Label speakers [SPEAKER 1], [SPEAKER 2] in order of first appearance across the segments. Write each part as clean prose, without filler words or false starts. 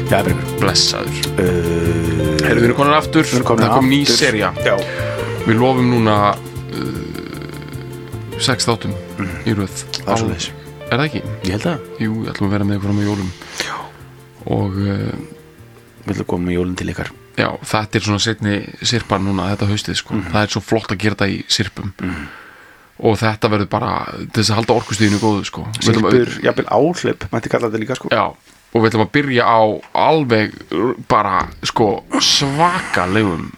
[SPEAKER 1] Já, Bergur.
[SPEAKER 2] Blessaður. Við erum konar aftur. Það kom ný sería.
[SPEAKER 1] Já.
[SPEAKER 2] Við lofum núna 6 þáttum í röð.
[SPEAKER 1] Það er svoleiðis.
[SPEAKER 2] Er það ekki?
[SPEAKER 1] Ég held það.
[SPEAKER 2] Jú, ég ætlum að vera með ykkur á með jólum.
[SPEAKER 1] Já.
[SPEAKER 2] Og
[SPEAKER 1] við ætlum að koma með jólin til ykkar.
[SPEAKER 2] Já, þetta er svona seinni sirpan núna, þetta haustið, sko. Það er svo flott að gera þetta í sirpum. Og þetta verður bara til þess að halda orkustíðinu góðu, sko.
[SPEAKER 1] Sirpur, jafnvel áhlaup, mætti kalla þetta líka, sko.
[SPEAKER 2] Já, og við ætlum að byrja á alveg bara, sko, svakalegum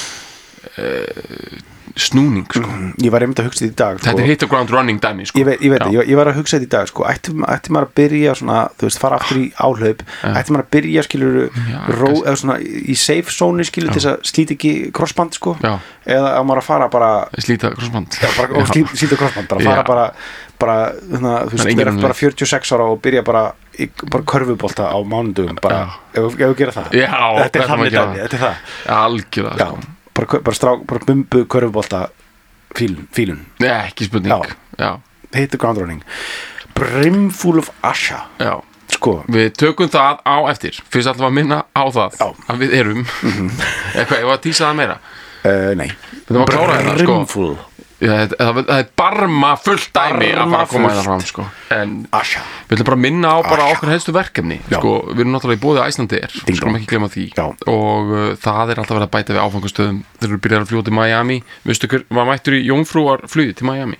[SPEAKER 2] snúning, sko.
[SPEAKER 1] Ég var einmitt að hugsa þetta í dag, sko.
[SPEAKER 2] Þetta er hit the ground running dæmi, sko.
[SPEAKER 1] Ég veit það, ég var að hugsa þetta í dag, sko. Ætti maður að byrja svona, þú veist, fara aftur í áhlaup, ætti maður að byrja, skilur, eða svona í safe zone, skilur, til þess að slíta ekki crossband, sko.
[SPEAKER 2] Já.
[SPEAKER 1] Eða að maður að fara bara
[SPEAKER 2] slíta crossband.
[SPEAKER 1] Já, bara, og slíta crossband, bara fara bara, þú veist, vera bara 46 ára og byrja bara körfubolta á mánudugum, bara, ef við gera það.
[SPEAKER 2] Já,
[SPEAKER 1] þetta er þannig dæmi, þetta er það.
[SPEAKER 2] Algjörlega, sko.
[SPEAKER 1] Bara bumbu körfubolta fílun.
[SPEAKER 2] Nei, ekki spurning. Já.
[SPEAKER 1] Hit the ground running. Brimful of Asha.
[SPEAKER 2] Já.
[SPEAKER 1] Sko.
[SPEAKER 2] Við tökum það á eftir. Fyrst ætlum að minna á það.
[SPEAKER 1] Já.
[SPEAKER 2] Að við erum. Eitthvað, ég var að tísa það meira.
[SPEAKER 1] Nei.
[SPEAKER 2] Við þurfum að klára þetta, sko.
[SPEAKER 1] Brimful.
[SPEAKER 2] Það er barma fullt dæmi að fara að koma þetta fram, sko. En
[SPEAKER 1] Asha.
[SPEAKER 2] Við ætlum bara að minna á bara okkar helstu verkefni. Sko, við erum náttúrulega í boði Icelandair. Skulum ekki glemma því.
[SPEAKER 1] Já.
[SPEAKER 2] Og það er alltaf verið að bæta við áfangastöðum þegar við byrjar að fljúga til Miami. Veistu hver var mættur í jómfrúarflugi til Miami?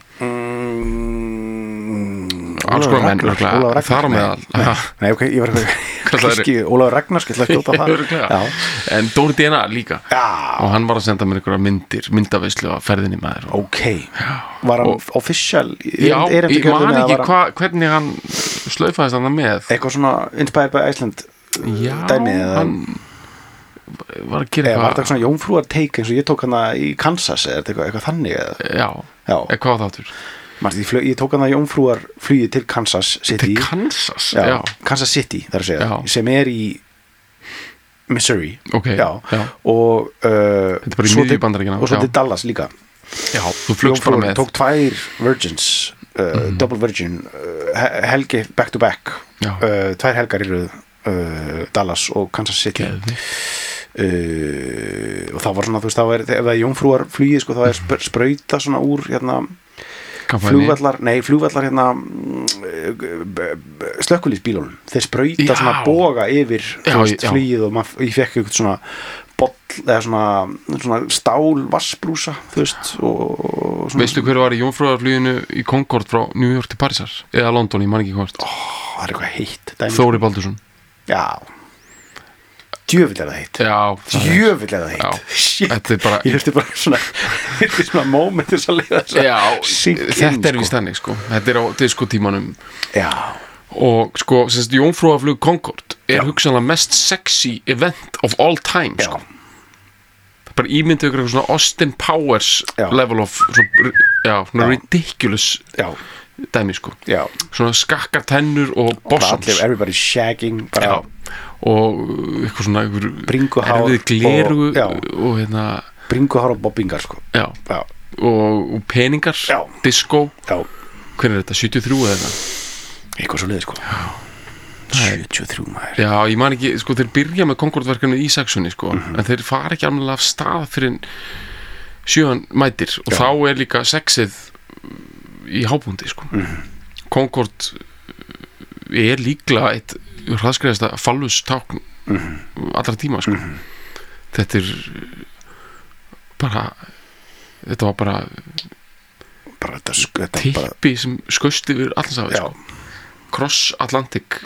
[SPEAKER 2] Alls konar menn, þar á meðal.
[SPEAKER 1] Nei, ok, ég var kannski Ólafur Ragnars, ég ætla að skjóta það.
[SPEAKER 2] En Dóri DNA líka.
[SPEAKER 1] Já.
[SPEAKER 2] Og hann var að senda mér einhverja myndaveislu á ferðinni maður.
[SPEAKER 1] Ok. Var hann official?
[SPEAKER 2] Já, ég man ekki hvernig hann slaufaðist hann með.
[SPEAKER 1] Eitthvað svona Inspired by Iceland dæmi eða?
[SPEAKER 2] Hann var að gera
[SPEAKER 1] var þetta svona jómfrúar take eins og ég tók hana í Kansas eða eitthvað þannig eða?
[SPEAKER 2] Já. Hvað var þáttur?
[SPEAKER 1] Ég tók hana jómfrúar flugi til Kansas City.
[SPEAKER 2] Til Kansas?
[SPEAKER 1] Já. Kansas City, þar að segja. Sem er í Missouri.
[SPEAKER 2] Ok.
[SPEAKER 1] Já. Og
[SPEAKER 2] þetta er bara í miðju Bandaríkjanna.
[SPEAKER 1] Og svo til Dallas líka.
[SPEAKER 2] Já, þú flugst bara með.
[SPEAKER 1] Tók 2 Virgins, Double Virgin, helgi back to back. 2 helgar í röð, Dallas og Kansas City. Og það var svona, þú veist, ef það er jómfrúar flugið, sko, það er sprauta svona úr hérna flugvallar hérna slökkvilísbílunum. Þeir sprauta svona boga yfir flugið og ég fekk eitthvað svona boll eða svona stál vassbrúsa, þú veist, og svona.
[SPEAKER 2] Veistu hver var í jómfrúarfluginu í Concorde frá New York til Parísar eða London, ég man ekki hvort.
[SPEAKER 1] Það er eitthvað heitt dæmi.
[SPEAKER 2] Þóri Baldursson.
[SPEAKER 1] Já. Djöfull er það heitt.
[SPEAKER 2] Já.
[SPEAKER 1] Djöfull er það heitt. Shit.
[SPEAKER 2] Þetta er bara
[SPEAKER 1] Ég þurfti bara svona momentur svo leiða þess að.
[SPEAKER 2] Já, þetta er víst þannig, sko. Þetta er á diskotímanum.
[SPEAKER 1] Já.
[SPEAKER 2] Og sko, semst jómfrúarflug Concorde er hugsanlega mest sexy event of all time, sko. Bara ímyndu ykkur svona Austin Powers level of svona ridiculous dæmi, sko. Já. Svona skakkar tennur og bossons.
[SPEAKER 1] Everybody shagging bara.
[SPEAKER 2] Og eitthvað svona
[SPEAKER 1] bringuhár
[SPEAKER 2] erfið gleru og hérna
[SPEAKER 1] bringuhár og bobbingar, sko. Já.
[SPEAKER 2] Og peningar, disco.
[SPEAKER 1] Já.
[SPEAKER 2] Hvernig er þetta, 73 eða eitthvað?
[SPEAKER 1] Eitthvað svo leið, sko. 73 maður.
[SPEAKER 2] Já, ég man ekki, sko, þeir byrja með Concorde-verkefni í sexunni, sko, en þeir fara ekki alveg af stað fyrir 7 mætir og þá er líka sexið í hápunkti, sko. Concorde er líklega eitt hraðskreiðasta fallustákn allra tíma, sko. Þetta var bara tippi sem skaust yfir allansafið, sko. Cross Atlantic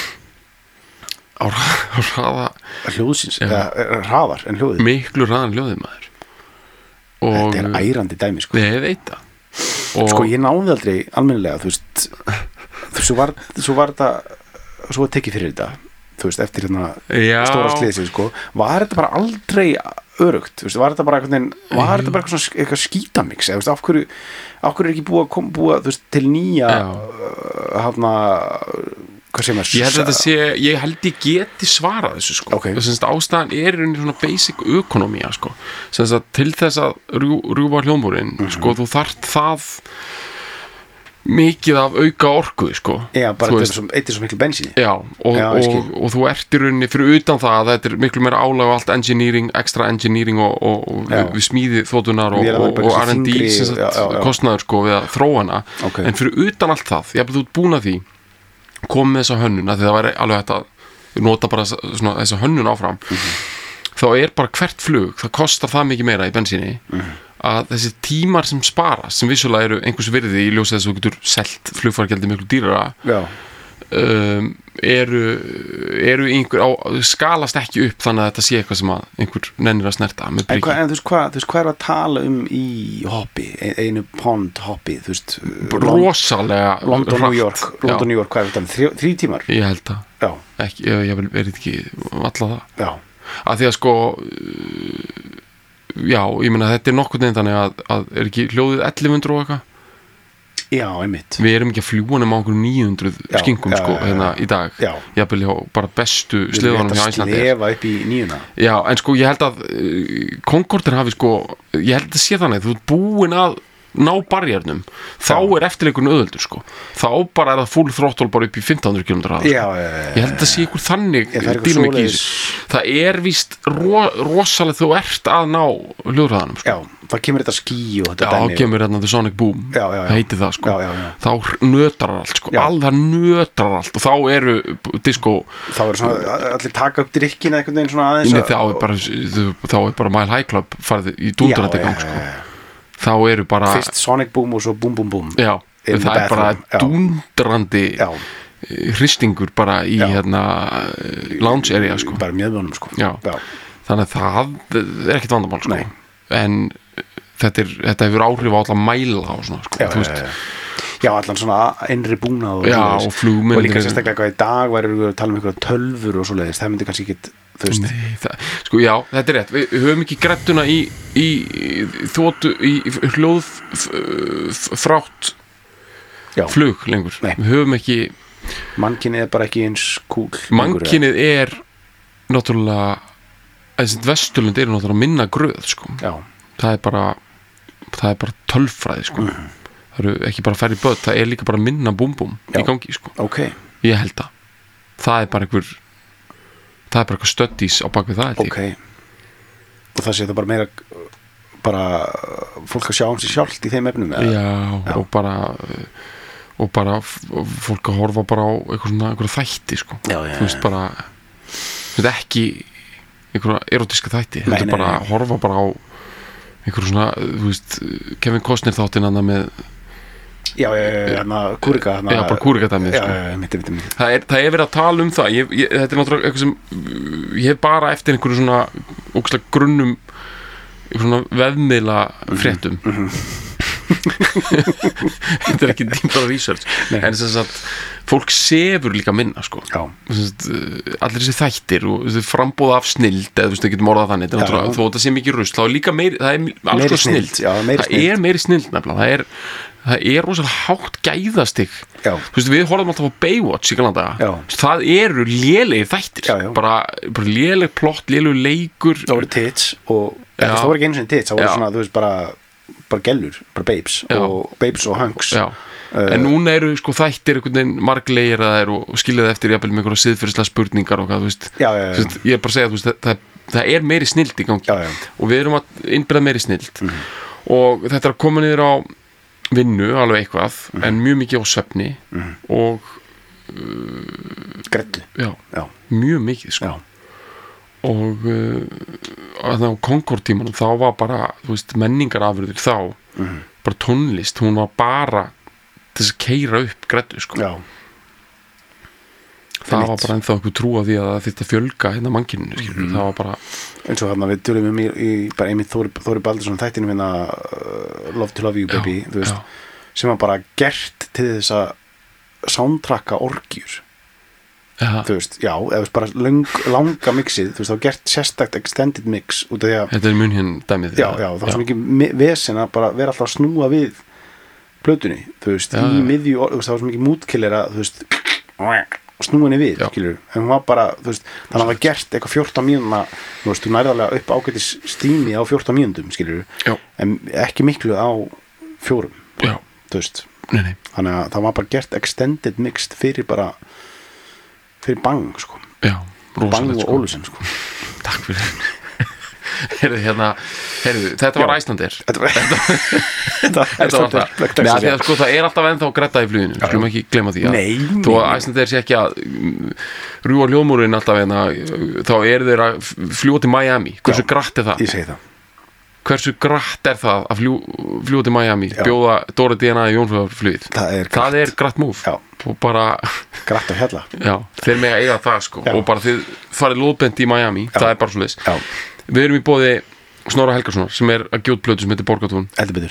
[SPEAKER 2] á hraða
[SPEAKER 1] hljóðsins, hraðar en hljóðið,
[SPEAKER 2] miklu hraðan hljóðið, maður. Og
[SPEAKER 1] þetta er ærandi dæmi, sko.
[SPEAKER 2] Ég veit það.
[SPEAKER 1] Sko, ég náði aldrei almennilega, þú veist, svo var þetta svo var tekið fyrir þetta, þú veist, eftir hérna stóra sliðsins, sko. Var þetta bara aldrei örugt, þú veist, var þetta bara eitthvað skítamix, eða, þú veist, af hverju er ekki búið, þú veist, til nýja hvað segir maður?
[SPEAKER 2] Ég held ég geti svarað þessu, sko. Þess að ástæðan er í svona basic ökonomía, sko. Þess að til þess að rjúfa hljómborinn, sko, þú þarft það mikið af auka orku sko.
[SPEAKER 1] Já, bara þetta svo miklu bensíni.
[SPEAKER 2] Já, og þú ert í rauninni fyrir utan það að þetta miklu meira álag og allt engineering, extra engineering og við smíði þótunar og R&D kostnaður sko við að þróa hana en fyrir utan allt það, ég hef þú búin að því kom með þessa hönnun að það væri alveg hægt að nota bara svona, þessa hönnun áfram þá bara hvert flug, það kostar það mikið meira í bensíni að þessi tímar sem sparast sem vissulega eru einhvers virði í ljósi þess að þú getur selt flugfargjaldi miklu dýrara eru einhver skalast ekki upp þannig að þetta sé eitthvað sem að einhver nennir að snerta með bríki.
[SPEAKER 1] En þú veist hvað er að tala í hoppi, einu pond hoppi, þú veist
[SPEAKER 2] rosalega
[SPEAKER 1] London, New York, hvað er þetta, 3 tímar?
[SPEAKER 2] Ég held það, ekki, ég verið ekki alla það að því að sko já, ég meina þetta nokkuð neginn þannig að er ekki hljóðið 1100 og eitthvað?
[SPEAKER 1] Já, einmitt.
[SPEAKER 2] Við erum ekki að fljúa nema okkur 900 skingum sko hérna í dag. Jafnvel hjá bara bestu sleðunum hjá Íslandi.
[SPEAKER 1] Við erum slefa upp í 9.
[SPEAKER 2] Já, en sko ég held að Concordin hafi sko, ég held að sé þannig þú ert búin að ná barjernum þá er eftirleikurinn auðveldur sko þá bara er það full throttle bara upp í 1500 km/h ég held að það sé ykkur þannig dýnamík í þessu það er víst rosalega þú ert að ná hljóðhraðanum sko.
[SPEAKER 1] Já, það kemur þetta skí og þetta
[SPEAKER 2] dæmi þá kemur þetta the sonic boom það heitir það sko þá nötrar allt sko það nötrar allt og þá eru disco
[SPEAKER 1] þá eru svona allir taka upp drikkina einhvern veginn svona aðeins
[SPEAKER 2] þá er bara Mile High Club farið í dúndrandi gang sko þá eru bara
[SPEAKER 1] fyrst Sonic Boom og svo Boom Boom Boom
[SPEAKER 2] já, það er bara dúndrandi hristingur bara í hérna lounge area sko
[SPEAKER 1] bara mjöðvunum sko
[SPEAKER 2] þannig að það er ekkert vandamál sko en þetta hefur áhrif á alla mæla og svona sko þú veist
[SPEAKER 1] já, allan svona innri búnað
[SPEAKER 2] og flugmyndir
[SPEAKER 1] og líka sérstaklega eitthvað í dag væri við að tala um einhverja tölfur og svoleiðis, það myndi kannski ekki
[SPEAKER 2] Nei, sko já, þetta er rétt við höfum ekki grettuna í þóttu, í hljóð frátt flug lengur við höfum ekki
[SPEAKER 1] mannkynið er bara ekki eins cool
[SPEAKER 2] mannkynið er náttúrulega þessi Vesturlund eru náttúrulega minna gröð sko það er bara tölfræði sko það eru ekki bara færri börn, það er líka bara minna búm-búm í gangi sko ég held að það er bara eitthvað studies á bakvið það
[SPEAKER 1] og það sé það bara meira bara fólk að sjá sig sjálft í þeim efnum
[SPEAKER 2] já. Og bara fólk að horfa bara á einhverja þætti sko þú veist bara þetta ekki einhverja erotíska þætti þetta er bara að horfa bara á einhverju svona þú veist Kevin Costner þáttinn hann með
[SPEAKER 1] kúrika
[SPEAKER 2] bara kúrika dæmið sko. Það er verið að tala um það þetta er náttúrulega eitthvað sem ég hef bara eftir einhverju svona ógeðslega grunnum einhverju svona vefmiðla fréttum þetta er ekki dýmbara research en þess að fólk sefur líka minna sko allir þessi þættir og þessi frambóð af snild eða þú veist, það getur morðað þannig þó þetta sé mikið rusl, þá er líka meiri það er alls konar snild það er meiri snild nefnilega það er rosalega hátt gæðastig þú veist, við horfum alltaf á Baywatch í galanda það eru lélegir þættir bara léleg plott, léleg leikur
[SPEAKER 1] það voru tits og það voru ekki einu sinni tits það voru svona, þú veist, bara gellur, bara babes og hunks
[SPEAKER 2] en núna eru sko þættir einhvern veginn marglegir að það eru og skiljaði eftir jafnvel með einhverja siðferðislega spurningar og hvað, þú veist ég er bara að segja, þú veist, það er meiri snild í gangi og við erum að innbyrða meiri snild og þetta er að koma niður á vinnu alveg eitthvað en mjög mikið á svefni og
[SPEAKER 1] greddu
[SPEAKER 2] mjög mikið sko og á Concorde-tímanum þá var bara þú veist, menningarafurðir þá bara tónlist, hún var bara til þess að keyra upp greddu sko það var bara ennþá einhver trú á því að það þyrfti að fjölga hérna mannkyninu það var bara
[SPEAKER 1] eins og þarna við tölum í bara einmitt Þóri Baldursson þættinum hérna Love to Love You Baby þú veist, sem var bara gert til þess að soundtracka orgjur þú veist, eða bara langa mixið, þú veist, þá gert sérstakt extended mix út af því að
[SPEAKER 2] þetta er mun hér dæmið
[SPEAKER 1] það var svo mikið vesen að bara vera alltaf að snúa við plötunni, þú veist, í miðju það var svo mikið mútkiller að, þú veist snúa henni við, skilur en hún var bara, þú veist, þannig að það var gert eitthvað 14 mínúna, þú veist, þú nærðarlega upp ágætis stími á 14 mínúndum, skilur en ekki miklu á 4 þú veist,
[SPEAKER 2] Nei.
[SPEAKER 1] Þannig að það var bara gert extended mixed fyrir Bang sko.
[SPEAKER 2] Já,
[SPEAKER 1] Bang og
[SPEAKER 2] sko.
[SPEAKER 1] Ólusen sko.
[SPEAKER 2] Takk fyrir þetta var Icelandair
[SPEAKER 1] Þetta var
[SPEAKER 2] það með að sko það alltaf ennþá gretta í fluginu, skulum ekki glemma því þó að Icelandair sé ekki að rjúa hljóðmúrin alltaf þá þeir að fljúa til Miami hversu gratt er það?
[SPEAKER 1] Ég segi það
[SPEAKER 2] Hversu gratt er það að fljúa til Miami bjóða Dóra DNA í Jónsflugið það er gratt múf og bara
[SPEAKER 1] gratt á hjalla
[SPEAKER 2] þeir mega eiga það sko og bara þið farið lóðbent í Miami það er bara svo leys við erum í boði Snorra Helgasonar sem er að gjóta plötu sem heitir Borgatún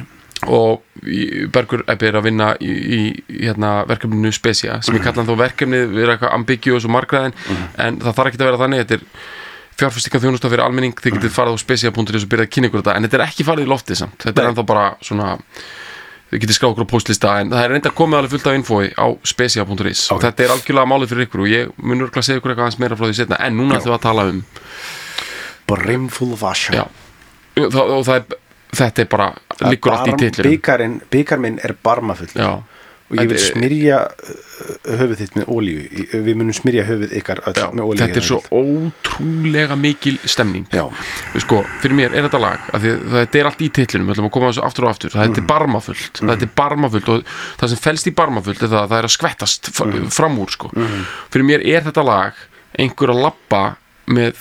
[SPEAKER 2] og Bergur er að vinna í verkefninu Specia sem ég kalla þá verkefnið við erum eitthvað ambiguous og margræðin en það þarf ekki að vera þannig þetta er fjárfestingar þjónusta fyrir almenning þið getið farið á specia.is og byrjað að kynna ykkur þetta en þetta er ekki farið í loftið samt þetta ennþá bara svona þið getið skráð okkur á postlista en það reynda komið alveg fullt af infói á specia.is og þetta algjörlega málið fyrir ykkur og ég mun örgulega segja ykkur eitthvað aðeins meira frá því setna en núna ætlum við að tala
[SPEAKER 1] Brimful of Asher
[SPEAKER 2] og þetta bara liggur allt í titlinum
[SPEAKER 1] bikar minn barmafull og ég vil smyrja höfuð þitt með olíu við munum smyrja höfuð ykkar öll með olíu
[SPEAKER 2] þetta svo ótrúlega mikil stemning sko, fyrir mér þetta lag að þetta allt í titlinum við ætlum að koma þessu aftur og aftur þetta barmafullt þetta barmafullt og það sem felst í barmafullt það er að skvettast fram úr sko. Fyrir mér þetta lag einhver að labba með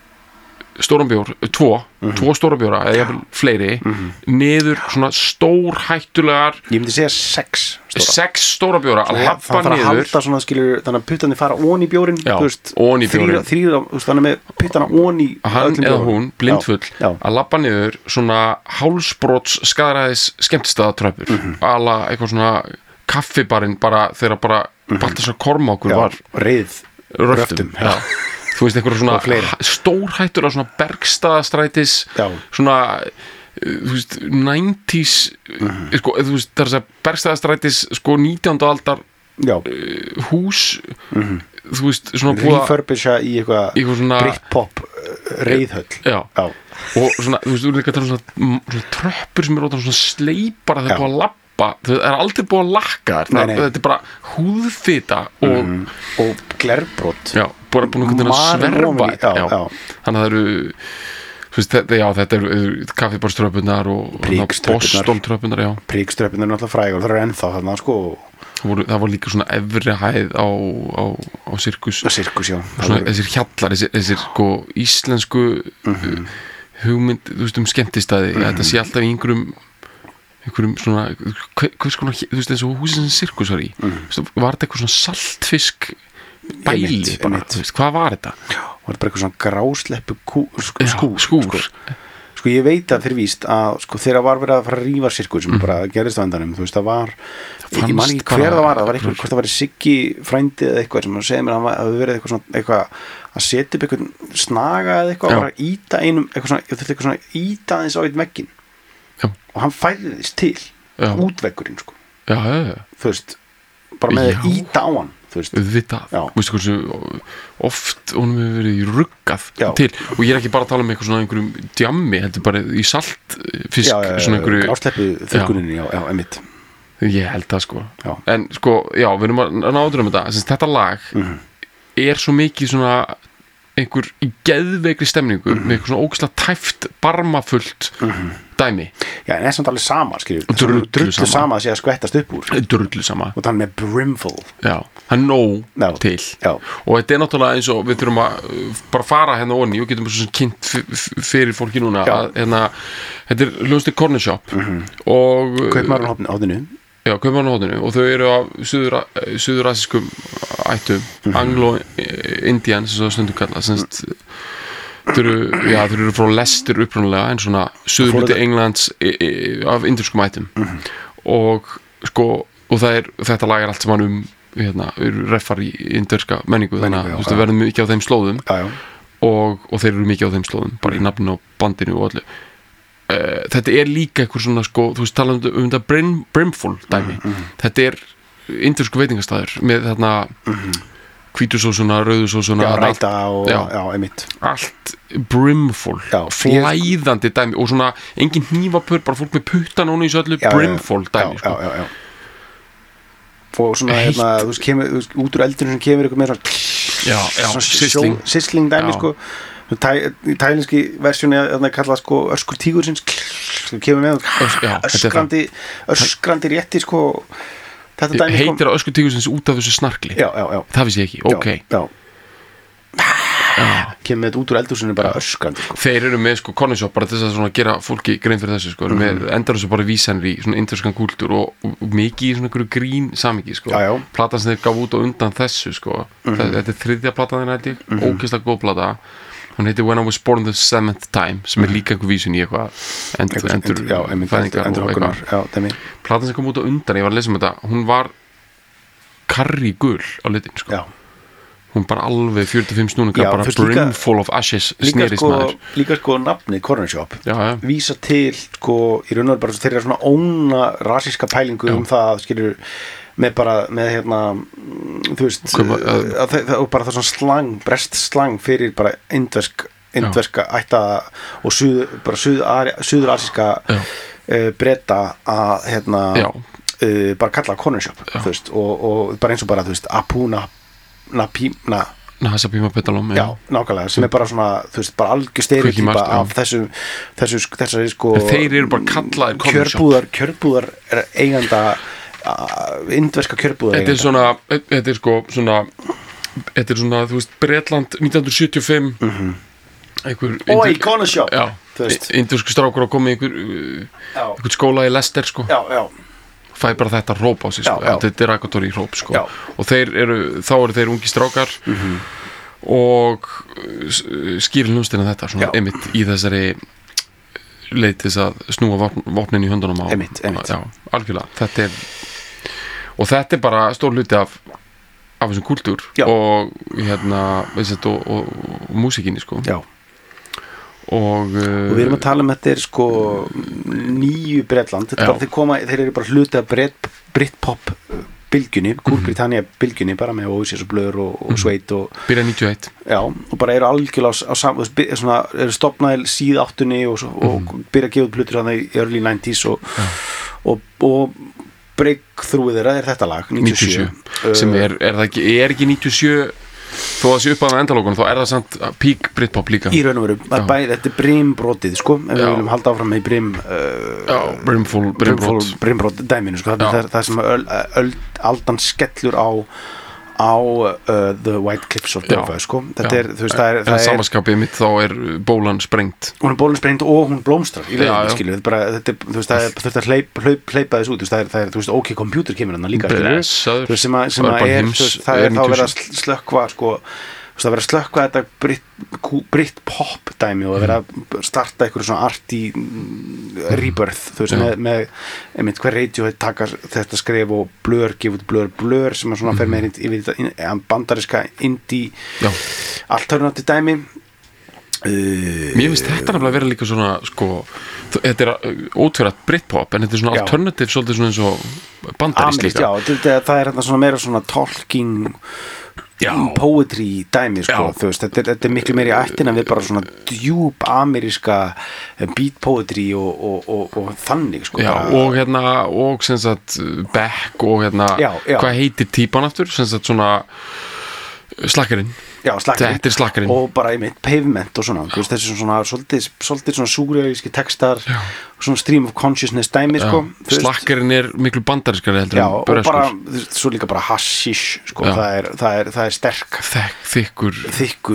[SPEAKER 2] stóran bjór, tvo stóra bjóra eða jafnvel fleiri niður svona stórhættulegar
[SPEAKER 1] ég myndi segja 6
[SPEAKER 2] stóra bjóra að labba niður
[SPEAKER 1] þannig að puttani fara ón í bjórin
[SPEAKER 2] ón í bjórin
[SPEAKER 1] þannig með puttana ón í
[SPEAKER 2] hann eða hún, blindfull að labba niður svona hálsbrots skadræðis skemmtistaðatröppur ala eitthvað svona kaffibarinn bara þegar bara Baltasar Kormákur var
[SPEAKER 1] reið röftum
[SPEAKER 2] þú veist einhverja svona stórhættur á svona Bergstaðastrætis svona þú veist 90s sko, þú veist það að Bergstaðastrætis sko 19. aldar hús þú veist svona búið að
[SPEAKER 1] refurbisha í eitthvað Britpop reiðhöll og svona þú veist þú líka að tala svona tröppur sem ótrúlega svona sleipar að það er búið að labba það er aldrei búið að lakka þetta er bara húðfita og glerbrot
[SPEAKER 2] bara búin að sverfa þannig að það eru þetta eru kaffibarströpunar og Boston-tröpunar
[SPEAKER 1] príkströpunar er náttúrulega frægur það eru ennþá þarna sko
[SPEAKER 2] það var líka svona efri hæð á sirkus þessir hjallar þessir sko íslensku hugmynd þú veist skemmtistæði þetta sé alltaf í einhverjum svona hvers konar þú veist eins og húsið sem sirkus var í var þetta eitthvað svona saltfisk bæli bara, hvað var þetta?
[SPEAKER 1] Var þetta bara eitthvað svona grásleppu skúr sko ég veit að fyrir víst að sko þegar var verið að fara að rífa sirkus sem bara gerist á endanum þú veist það var ég man ekki hver það var eitthvað hvort það var Siggi frændi eða eitthvað sem segði mér að það hefði verið eitthvað að setja upp eitthvað snaga eða eitthvað og bara íta einum eitthvað svona íta eins á einn vegginn og hann fæðist til útveggurinn sko þú veist bara með að íta á hann
[SPEAKER 2] vitað, veistu hversu oft honum hefur verið ruggað til og ég er ekki bara að tala um eitthvað svona einhverjum djammi, heldur bara í saltfisk svona einhverju
[SPEAKER 1] grásleppu þurrkuninni, emitt
[SPEAKER 2] ég held það sko en sko, við erum að náður þetta lag er svo mikið svona einhver í geðveikri stemningu með eitthvað svona ógeðslega tæft barmafullt dæmi
[SPEAKER 1] en samt alveg sama drullu sama að sé að skvettast upp úr
[SPEAKER 2] drullu sama
[SPEAKER 1] og þannig með brimful
[SPEAKER 2] það er nóg til og þetta er náttúrulega eins og við þurfum að bara fara hérna onni og getum svona kynnt fyrir fólki núna að þetta er hljóðstig Corner Shop og
[SPEAKER 1] Kaupmannahöfn hóðinu
[SPEAKER 2] og þau eru af suðurasískum ættum Anglo-Indian sem það stundum kalla þau eru frá Leicester upprunalega en svona suðurluti Englands af indverskum ættum og þetta lag er allt sem hann eru reffar í indverska menningu þannig að við verðum mikið á þeim slóðum og þeir eru mikið á þeim slóðum bara í nafninu og bandinu og öllu þetta er líka eitthvað svona sko, þú veist talað um þetta brimful dæmi þetta er indversku veitingastæður með þarna hvítusósuna, rauðusósuna allt brimful flæðandi dæmi og svona engin hnífapör, bara fólk með puttan og í þessu öllu brimful dæmi sko.
[SPEAKER 1] og svona hérna, þú veist, kemur út úr eldinu sem kemur eitthvað með svona sisling dæmi sko. Í tælenski versjóni þarna kallað sko öskur tígursins kemur með öskrandi rétti sko. Þetta dæmi
[SPEAKER 2] heitir á öskur tígursins út af þessu snarkli.
[SPEAKER 1] Já.
[SPEAKER 2] Það vissi ég ekki, ok.
[SPEAKER 1] Kemur með út úr eldhúsinu bara öskrandi sko.
[SPEAKER 2] Þeir eru með sko corner shop bara til þess að svona gera fólki grein fyrir þessu sko, með endar þessu bara vísanir í svona indverskan kúltúr og mikið í svona einhverju grín samhengi sko. Platan sem þeir gaf út og undan þessu sko. Þetta er 3. platan þeirra held ég, ógeðslega góð plata. Hún heitir When I Was Born the 7th Time sem er líka einhver vísun í eitthvað endurfæðingar platan sem kom út á undan, ég var að lesa þetta, hún var karri gul á litin sko. Hún bara alveg 45 snúningar, bara brimful of ashes snerist maður.
[SPEAKER 1] Líka sko nafnið Corner Shop vísa til sko í raun og bara þeir eru svona óna rasíska pælingu það skilur með hérna þú veist og bara það svona slang, brest slang fyrir bara indverska ætta og suður-asíska breta að hérna bara kalla Corner Shop þú veist og bara eins og bara þú veist Apuna
[SPEAKER 2] Nasapíma Petalum
[SPEAKER 1] nákvæmlega, sem bara svona þú veist, bara algjör stereotypa af þessari sko
[SPEAKER 2] þeir eru bara kallaðir Corner Shop
[SPEAKER 1] kjörbúðar eiganda indverska kjörbúðar
[SPEAKER 2] þetta er svona þú veist Bretland 1975
[SPEAKER 1] Oi, Corner Shop
[SPEAKER 2] indversku strákur að koma í einhver skóla í Leicester sko fæ bara þetta róp á sig sko. Þetta er derogatory róp sko. Og þá eru þeir ungi strákar og skýrir hljómsdina þetta svona einmitt í þessari leit þess að snúa vopnin í höndunum á algjörlega þetta er bara stór hluti af þessum kúltúr og hérna og músikinni sko og
[SPEAKER 1] við erum að tala um þetta er sko nýju Bretland þeir eru bara hluti af Britpop bylgjunni, Kúr-Britannia bylgjunni bara með Oasis og Blur og Suede og
[SPEAKER 2] byrja 91
[SPEAKER 1] og bara eru algjörlega á eru stofnaðil síðáttunni og byrja að gefa út hlutir í early 90s og breakthroughið þeirra er þetta lag 97
[SPEAKER 2] sem er það ekki 97 þó að sé upp að endalókunum þá er það samt peak Britpop líka
[SPEAKER 1] í raun og veru, þetta er brimbrotið sko, ef við viljum halda áfram með brimbrot dæminu sko, það sem aldan skellur á The White Cliffs of Dover sko. Þetta er, þú veist, það er
[SPEAKER 2] samanskapið mitt, þá er bólan sprengt
[SPEAKER 1] hún er bólan sprengt og hún blómstrar í leiðinu, skilju, þetta er þú veist, það þurft að hleypa þess út, þú veist, OK Computer kemur hann líka, skilju, sem að það er þá verið að slökkva sko, það verið að slökkva þetta Britpop dæmi og að vera að starta einhverju svona arty rebirth, þú veist, með einmitt hver radio takar þetta skref og Blur, gefa út Blur sem að svona fer með yfir bandariska indie alternative dæmi
[SPEAKER 2] Mér finnst þetta nefnilega að vera líka svona sko, þetta er ótverðat Britpop en þetta er svona alternative svolítið svona eins og bandarist líka
[SPEAKER 1] það er hérna svona meira svona talking poetry dæmi sko, þú veist, þetta er miklu meiri ættin en við bara svona djúp ameríska beat poetry og þannig sko
[SPEAKER 2] og hérna, og sem sagt Beck og hérna, hvað heitir típan aftur, sem sagt svona slakkarinn þetta er slakkarinn
[SPEAKER 1] og bara einmitt Pavement og svona, þú veist, þessi svona svolítið svona súrrealíski textar svona stream of consciousness dæmi sko,
[SPEAKER 2] slakkarinn er miklu bandariskari heldur
[SPEAKER 1] og bara, svo líka bara hashish sko, það er sterk þykkur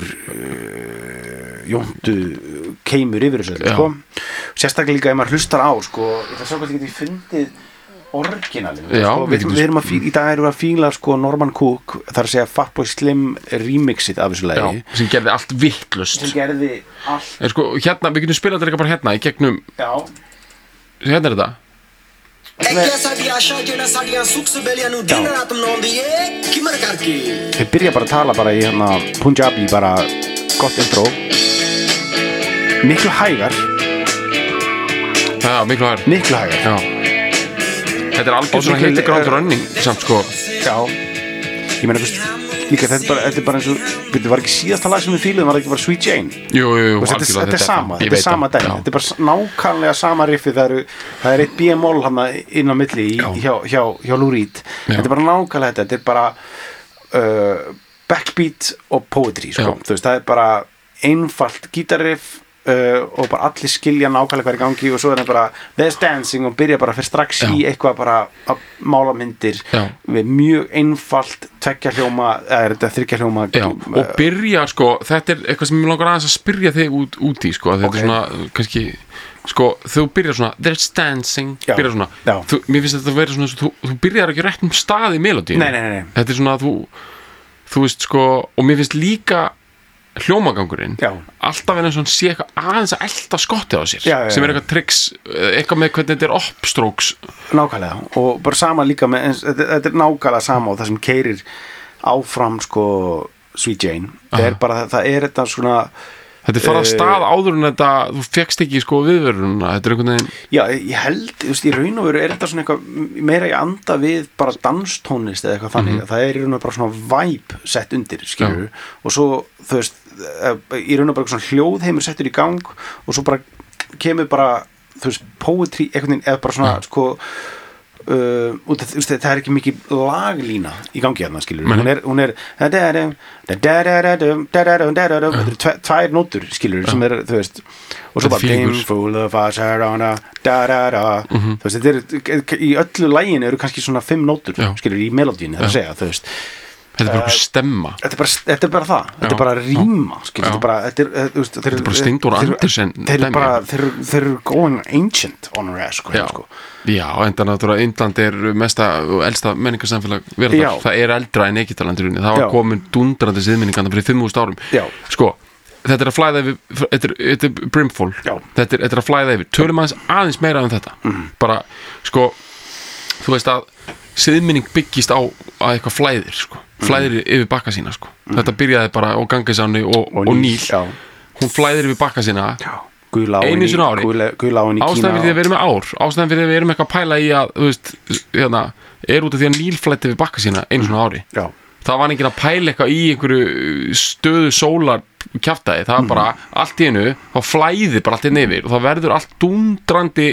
[SPEAKER 1] jóndu keimur yfir þessu sko, sérstaklega líka ef maður hlustar á sko, það er svo hvað þið getið fundið orginalin sko. Við erum í dag erum við að fíla sko Norman Cook, þar að segja Fatboy Slim remixið af þessu lagi
[SPEAKER 2] sem gerði allt vittlust sko, hérna, við getum spilað þetta líka bara hérna í gegnum hérna er þetta
[SPEAKER 1] Þeir byrja bara að tala bara í hérna Punjabi, bara gott intro miklu hægar
[SPEAKER 2] miklu hægar Þetta er algjör svona heitir ground running samt sko
[SPEAKER 1] ég meina líka þetta er bara eins og þetta var ekki síðasta lag sem við fíluðum, var ekki bara Sweet Jane
[SPEAKER 2] jú,
[SPEAKER 1] þetta er sama dæmi, þetta er bara nákvæmlega sama riffi, það er eitt B-moll hann inn á milli hjá Lou Reed, þetta er bara nákvæmlega þetta er bara backbeat og poetry sko. Þú veist, það er bara einfalt gítarriff og bara allir skilja nákvæmlega hvað er í gangi og svo er það bara there's dancing og byrja bara fyrir strax í eitthvað bara að mála myndir við mjög einfalt tveggja hljóma eða þriggja hljóma
[SPEAKER 2] og byrja sko, þetta er eitthvað sem ég langar aðeins að spyrja þig út í sko, þetta er svona kannski sko, þú byrjar svona there's dancing, byrjar svona mér finnst þetta að vera svona, þú byrjar ekki réttum stað í melodíu, þetta er svona þú veist sko, og mér finnst líka hljómagangurinn alltaf eins og hann sé eitthvað aðeins að elda skottið á sér sem er eitthvað tricks, eitthvað með hvernig þetta er upstrokes
[SPEAKER 1] nákvæmlega, og bara sama líka með, þetta er nákvæmlega sama og það sem keirir áfram sko Sweet Jane, það er þetta svona
[SPEAKER 2] þetta er farað stað áður en þetta þú fékkst ekki sko viðvörununa, þetta er einhvern veginn
[SPEAKER 1] ég held, þú veist, í raun og veru er þetta svona eitthvað meira í anda við bara danstónlist eða eitthvað þannig, það er í raun og bara svona vibe sett undir, skilur og svo, þú veist, í raun og bara svona hljóðheimur settur í gang og svo bara kemur bara, þú veist, poetry einhvern veginn, eða bara svona sko það er ekki mikið laglína í gangi hérna, skilur hún er tvær nótur, skilur sem er, þú veist, og svo bara Dim full of us þú veist, þetta er í öllu laginu eru kannski svona 5 nótur, skilur, í melodíinu, það að segja, þú veist
[SPEAKER 2] þetta er bara stemma
[SPEAKER 1] þetta er bara það, þetta er bara ríma þetta er bara, þetta er bara
[SPEAKER 2] Steindór Andersen
[SPEAKER 1] þeir eru going ancient on our ass
[SPEAKER 2] já, enda náttúrulega Indland er mesta og elsta menningarsamfélag verðar, það er eldra en Egyptaland það var komin dundrandi siðmenningarna fyrir 5.000 árum sko, þetta er að flæða yfir þetta er brimful, þetta er að flæða yfir tölum aðeins meira um þetta bara, sko, þú veist að siðmenning byggist á að eitthvað flæðir sko, flæðir yfir bakka sína sko. Þetta byrjaði bara á Gangesáni og Níl, hún flæðir yfir bakka sína einu sinni ári, ástæðan fyrir því að við erum með ástæðan fyrir því að við erum eitthvað að pæla í að þú veist, hérna, er út af því að Níl flæddi yfir bakka sína einu sinni ári það var enginn að pæla eitthvað í einhverju stöðu sólar kjaftaði, það var bara allt í einu, þá flæðir bara allt í yfir og það verður allt dundrandi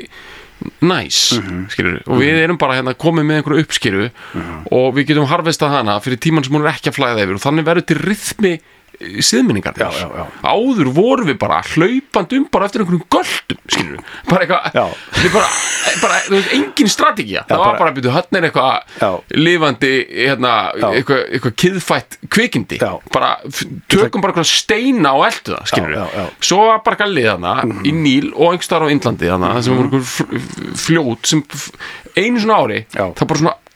[SPEAKER 2] skilur, og við erum bara hérna komið með einhverju uppskýru og við getum harvestað hana fyrir tíman sem hún er ekki að flæða yfir og þannig verður til rytmi siðmenningar áður vorum við bara hlaupandi bara eftir einhverjum göldum, skilur bara eitthvað bara þú veist, engin strategía, það var bara að byrja hann er eitthvað lifandi hérna, eitthvað kiðfætt kvikindi bara, tökum bara eitthvað steina og eldu það, skilur svo var bara gallið hana í Níl og einhverstaðar á Indlandi hana, sem voru einhver fljót sem einu svona ári það bara svona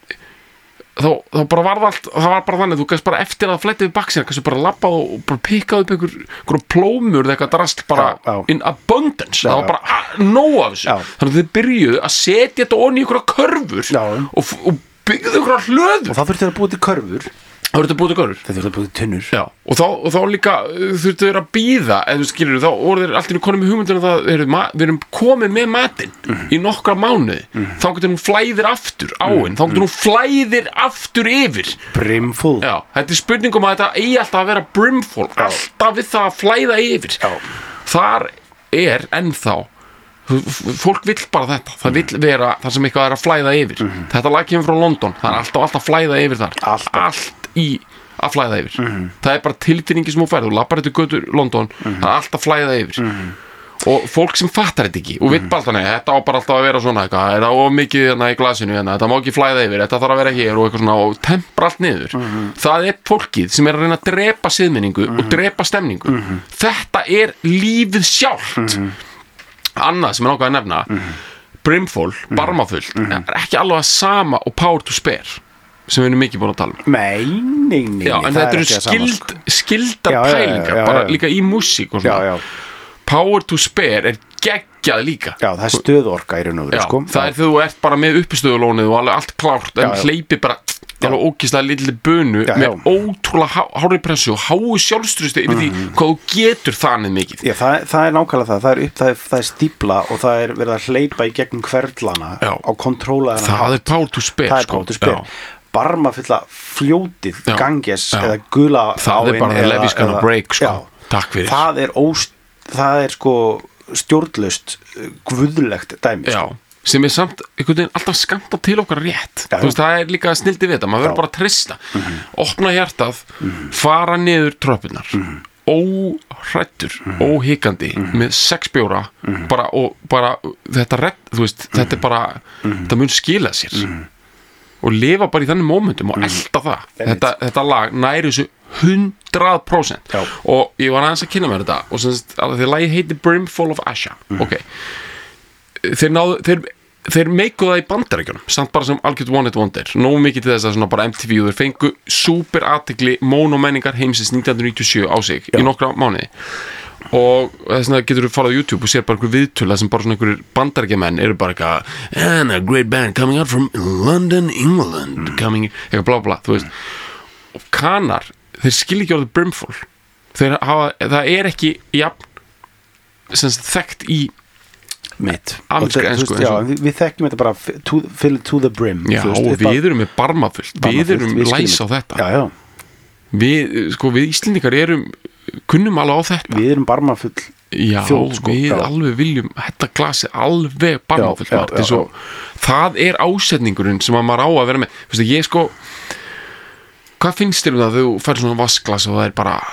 [SPEAKER 2] þá bara var það var bara þannig, þú gæst bara eftir að flætti við baksina, kannski bara labbað og bara pikkað upp einhver plómur eða eitthvað drast bara in abundance, það var bara nóg af þessu, þannig að þið byrjuðu að setja þetta onni í einhverja körfur og byggðu einhverja hlöður og
[SPEAKER 1] það þurfti að búið til körfur
[SPEAKER 2] það þurfti að búið til körfur,
[SPEAKER 1] það þurfti að búið til tunnur
[SPEAKER 2] og þá líka þurftu þeir að bíða eða þú skilur, þá voru þeir alltaf konum með hugmyndinu það við erum komið með matinn í nokkra mánuði þá getur hún flæðir aftur áinn þá getur hún flæðir aftur yfir
[SPEAKER 1] brimful
[SPEAKER 2] þetta er spurning um að þetta eigi alltaf að vera brimful alltaf við það að flæða yfir þar er ennþá fólk vill bara þetta, það vill vera þar sem eitthvað er að flæða yfir þetta lag kemur frá London, það er alltaf að flæða yfir þar allt í að flæða yfir það er bara tilfinningi sem þú færð, þú lappar þetta götur London það er alltaf að flæða yfir og fólk sem fattar þetta ekki og vill bara þannig, þetta á bara alltaf að vera svona eitthvað, þetta á mikið hérna í glasinu hérna, þetta má ekki flæða yfir, þetta þarf að vera hér og eitthvað svona og tempra allt niður það er fólkið sem er að reyna að drepa siðmenningu og drepa stemningu þetta er lífið sjálft annað sem er náttúrulega að nefna brimful, barmafullt er ekki alveg að sama og power to spare sem við erum mikið búin að tala um
[SPEAKER 1] nei
[SPEAKER 2] en þetta eru skildar pælingar bara líka í músík og svona power to spare er geggjað líka
[SPEAKER 1] það er stöðorka í raun og veru sko
[SPEAKER 2] það er þegar þú ert bara með uppistöðulónið og allt klárt en hleypi bara alveg ógeðslega litli bunu með ótrúlega hárri pressu og háu sjálfstrausti yfir því hvað þú getur þannig mikið
[SPEAKER 1] það er nákvæmlega það er stípla og það er verið að hleypa í gegnum hverflana á kontróla
[SPEAKER 2] það er power to spare
[SPEAKER 1] barmafulla fljótið
[SPEAKER 2] Já.
[SPEAKER 1] Ganges
[SPEAKER 2] Já.
[SPEAKER 1] eða gula
[SPEAKER 2] það er bara the levees gonna break sko. Takk fyrir
[SPEAKER 1] það er sko stjórnlaust guðlegt dæmi
[SPEAKER 2] Já, sem er samt einhvern veginn alltaf skamta til okkar rétt
[SPEAKER 1] Já.
[SPEAKER 2] þú veist, það er líka snildi við þetta, maður verður bara að treysta opna hjartað, fara niður tröppunar, óhrættur, óhikandi með 6 bjóra bara þetta þú veist, þetta er bara þetta mun skila sér og lifa bara í þannig momentum og elda það þetta lag næri þessu 100%
[SPEAKER 1] Já.
[SPEAKER 2] og ég var aðeins að kynna mér þetta og semst að því lagi heiti Brimful of Asha ok, þeir meikuðu það í Bandaríkjunum samt bara sem algjört one hit wonder nógu mikið til þess að svona bara MTV og þeir fengu super athygli monomenningar heimsins 1997 á sig í nokkra mánuði og þess vegna getur þú farað á YouTube og sér bara einhver viðtöl sem bara svona einhverjir bandaríkjamenn eru bara eitthvað and a great band coming out from London, England coming, eitthvað blá blá, þú veist og kanar, þeir skilja ekki orðið brimful það er ekki jafn þekkt í ameríska ensku
[SPEAKER 1] við þekkjum þetta bara fill to the brim
[SPEAKER 2] já, og við erum með barmafullt við erum læs á þetta
[SPEAKER 1] já.
[SPEAKER 2] Við Íslendingar kunnum alveg á þetta
[SPEAKER 1] við erum barmafull
[SPEAKER 2] já,
[SPEAKER 1] þjóð sko.
[SPEAKER 2] við alveg viljum þetta glasi alveg barmafullt það er ásetningurinn sem að maður á að vera með Vistu, ég sko hvað finnst þér það þegar þú fær svona vaskglas og það er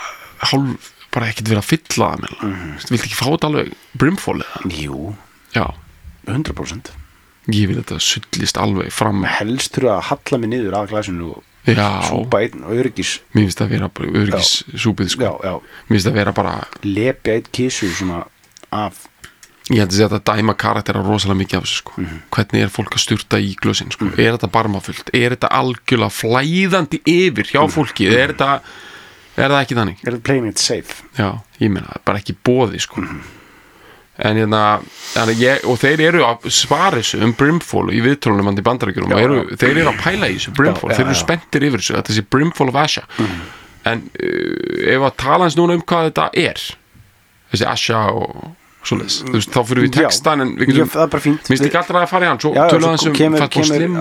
[SPEAKER 2] bara ekkert verið að fylla það með viltu ekki fá þetta alveg brimful eða?
[SPEAKER 1] Jú,
[SPEAKER 2] já
[SPEAKER 1] 100%
[SPEAKER 2] ég vil þetta sullist alveg fram
[SPEAKER 1] helst þurfa að halla mig niður að glasinu og súpa einn og öryggis
[SPEAKER 2] mér finnst það að vera bara öryggissúpið sko. Mér finnst það að vera bara
[SPEAKER 1] lepja eitt kísu svona af
[SPEAKER 2] ég held að segja að þetta dæma karaktera rosalega mikið af þessu sko. Hvernig er fólk að sturta í glösin sko. Er þetta barmafullt, er þetta algjörlega flæðandi yfir hjá fólki er það ekki þannig
[SPEAKER 1] er þetta playing it safe
[SPEAKER 2] já, ég meina, bara ekki boði sko. En og þeir eru að svara þessu brimful í viðtölunum í Bandaríkjunum og þeir eru að pæla í þessu brimful þeir eru spenntir yfir þessu, þetta sé brimful of Asha en ef að tala eins núna hvað þetta er þessi Asha og svoleiðis, þú veist, þá fyrir við textan en við getum,
[SPEAKER 1] það er bara fínt
[SPEAKER 2] minnst ekki allra að fara í hann svo tölum þessum Fatboy Slim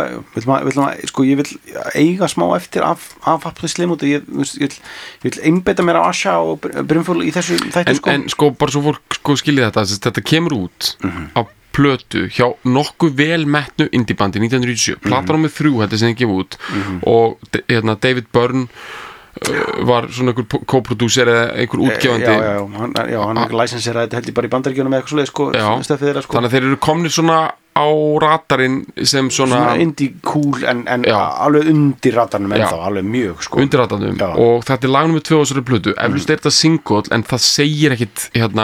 [SPEAKER 1] sko ég vil eiga smá eftir af Fatboy Slim og ég vil einbeita mér á Asha og Brimful í þessu þætti sko
[SPEAKER 2] en sko bara svo fólk sko skilji þetta kemur út á plötu hjá nokkuð vel metnu indiebandi 1997, plata nummer 3 þetta sem þið gefa út og David Byrne var svona einhver co-producer eða einhver útgefandi
[SPEAKER 1] hann licenseraði þetta held ég bara í Bandaríkjunum eða eitthvað svoleið sko, sko
[SPEAKER 2] þannig að þeir eru komnir svona á radarinn sem svona
[SPEAKER 1] indie cool en alveg undir radarnum ennþá, alveg mjög sko
[SPEAKER 2] undir radarnum og þetta er lag nummer 2 á þessari plötu eflust er þetta single en það segir ekkit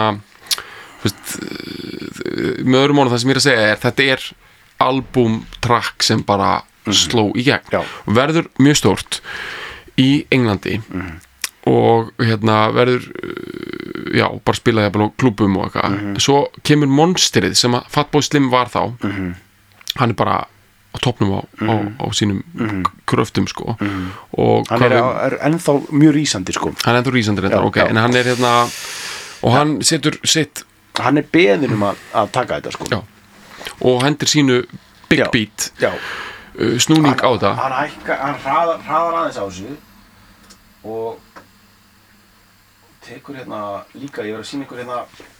[SPEAKER 2] með öðrum orðum það sem ég er að segja þetta er album track sem bara sló í gegn og verður mjög stórt í Englandi og verður bara spilaði á klúbbum og eitthvað svo kemur monsterið sem að Fatboy Slim var þá hann er bara á toppnum á sínum kröftum sko og
[SPEAKER 1] hann er ennþá mjög rísandi sko
[SPEAKER 2] hann er ennþá rísandi okay. En hann er og hann setur sitt
[SPEAKER 1] hann er beðinn að taka þetta sko
[SPEAKER 2] og hendur sínu big beat snúning á þetta
[SPEAKER 1] hann hraðar aðeins á þessu og tekur líka ég var að sýna ykkur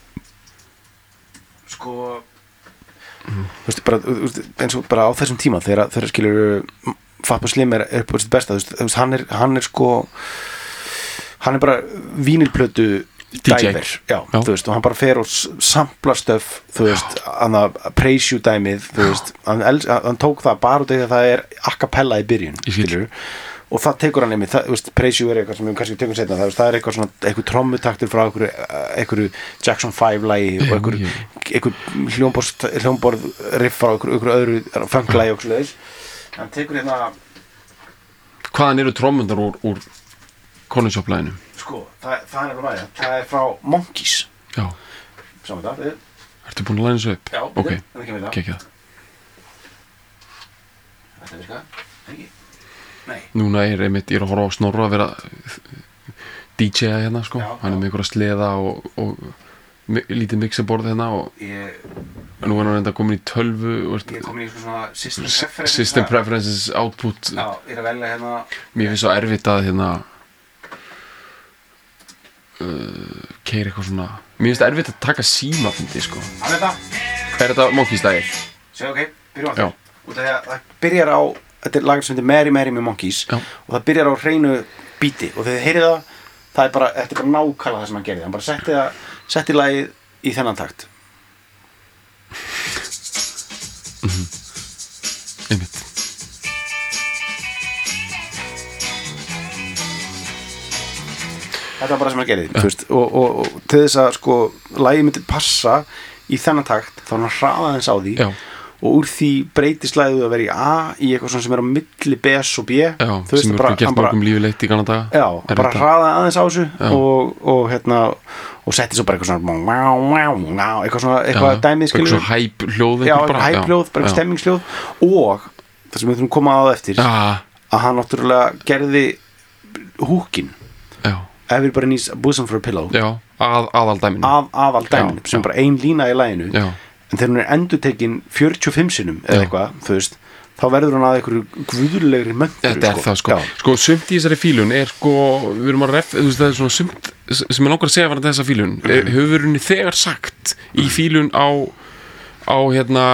[SPEAKER 1] sko þú veist bara eins og bara á þessum tíma þegar skilur Fatboy Slim er på sitt besta þú veist hann er sko hann er bara vínilplötu dæver þú veist og hann bara fer og samplar stöf þú veist hann að praise you dæmið þú veist hann tók það bara út af því að það er a cappella í byrjun skilur og það tekur hann einmitt, praise you er eitthvað sem við kannski tökum setna, það er eitthvað svona eitthvað trommutaktur frá einhverju Jackson 5 lagi og einhver hljómborð riff frá einhverju öðru funklagi og svoleiðis hann tekur
[SPEAKER 2] hvaðan eru trommundar úr Cornershop-laginu?
[SPEAKER 1] Sko, það er alveg það er frá Monkeys
[SPEAKER 2] já
[SPEAKER 1] saman það
[SPEAKER 2] ertu búin að læna þessu upp?
[SPEAKER 1] Já,
[SPEAKER 2] ok, kekja
[SPEAKER 1] þetta virka, ekki? Nei.
[SPEAKER 2] Núna er einmitt, ég er að horfa á Snorra að vera DJ-a sko, hann er með einhverja sleða og lítið mixerborð hérna og nú er hann enda komin í 12
[SPEAKER 1] ég er komin í svona
[SPEAKER 2] system preferences output
[SPEAKER 1] já, ég er að velja hérna
[SPEAKER 2] mér finnst svo erfitt að hérna keira eitthvað svona mér finnst erfitt að taka síma sko. Er þetta Monkeys dagir?
[SPEAKER 1] Segðu ok, byrjum að það byrjar á, þetta er lagar sem heitir Mary Mary með Monkeys og það byrjar á hreinu bíti og þegar þið heyrið það er bara, þetta er bara nákvæmlega það sem hann gerði hann bara setti lagið í þennan takt
[SPEAKER 2] einmitt
[SPEAKER 1] þetta var bara sem hann gerði veist, og til þess að sko lagið myndi passa í þennan takt þá hann hraða þess á því og úr því breytist lagið að vera í A í eitthvað svona sem er á milli B-S og B
[SPEAKER 2] þú veist, sem er gert mörgum lífi leitt í Kanada
[SPEAKER 1] bara hraða aðeins á þessu og hérna og setti svo bara eitthvað svona eitthvað dæmið skilur
[SPEAKER 2] eitthvað hæphljóð
[SPEAKER 1] hæphljóð, bara eitthvað stemmingsljóð og það sem við þurfum koma að eftir að hann náttúrulega gerði húkin Everybody Needs a Bosom for a Pillow aðaldæminu sem bara ein lína í laginu en þegar hún er endurtekin 45 sinnum eða eitthvað, þú veist þá verður hún að einhverju guðlegri möntru
[SPEAKER 2] þetta er það sko sumt í þessari fílun er sko, við erum að þú veist það er svona sumt sem ég langar að segja var þessa fílun hefur henni þegar sagt í fílun á hérna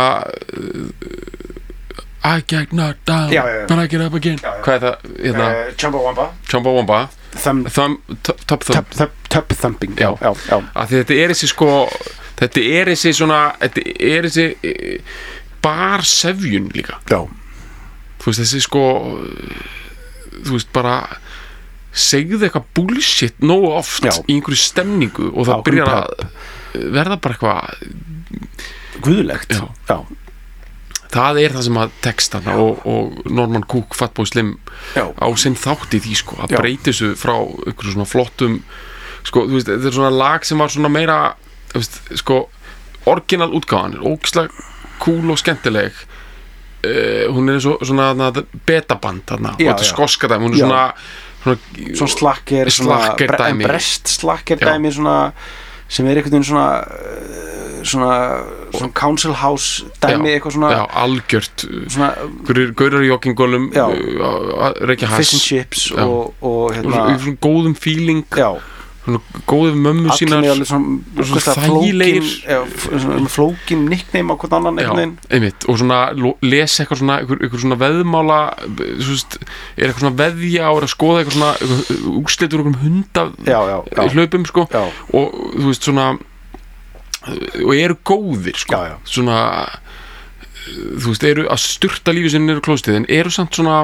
[SPEAKER 2] I get knocked down but I get up again hvað er það hérna Chumbawamba Top
[SPEAKER 1] thumping
[SPEAKER 2] að þetta er þessi sko þetta er þessi svona þetta er þessi barsefjun líka þú veist þessi sko þú veist bara segðu eitthvað bullshit nógu oft í einhverju stemningu og það byrjar að verða bara eitthvað
[SPEAKER 1] guðlegt
[SPEAKER 2] það er það sem að textana og Norman Cook, Fatboy Slim á sinn þátt í því sko að breyti þessu frá einhverju svona flottum sko þú veist þetta er svona lag sem var svona meira þú veist sko orginal útgáfan er ógeðslega cool og skemmtileg hún er svona betaband þarna og þetta skoska dæmi hún er
[SPEAKER 1] svona slacker dæmi brest slacker dæmi svona sem er einhvern veginn svona council house dæmi eitthvað svona
[SPEAKER 2] algjört gaurar í joggingólum reykja hass
[SPEAKER 1] fish and chips og hérna
[SPEAKER 2] svona góðum feeling svona góðum mömmu sínar
[SPEAKER 1] svona þægilegir flókin nickname á hvern annan
[SPEAKER 2] einmitt og svona lesa eitthvað svona veðmála er eitthvað svona veðja og er að skoða eitthvað svona úrslitur um hunda hlaupum sko og þú veist svona og eru góðir sko svona þú veist eru að sturta lífið sinni eru klóstið en eru samt svona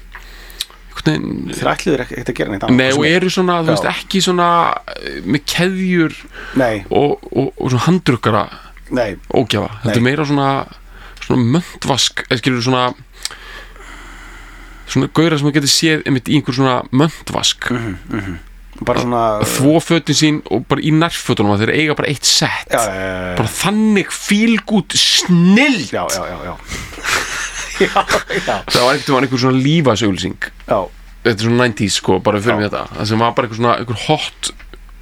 [SPEAKER 1] þeir ætluður ekkert að gera neitt annað
[SPEAKER 2] nei og eru svona þú veist ekki svona með keðjur og svona handrukkara ógjafa þetta er meira svona möndvask skilur svona gauðra sem þú getur séð einmitt í einhver svona möndvask
[SPEAKER 1] bara svona
[SPEAKER 2] þvó fötin sín og bara í nærfötunum þeir eiga bara eitt sett bara þannig fílgút snill það var einhver svona lífasauglýsing þetta er svona 90s sko bara fyrir mig þetta það sem var bara einhver hot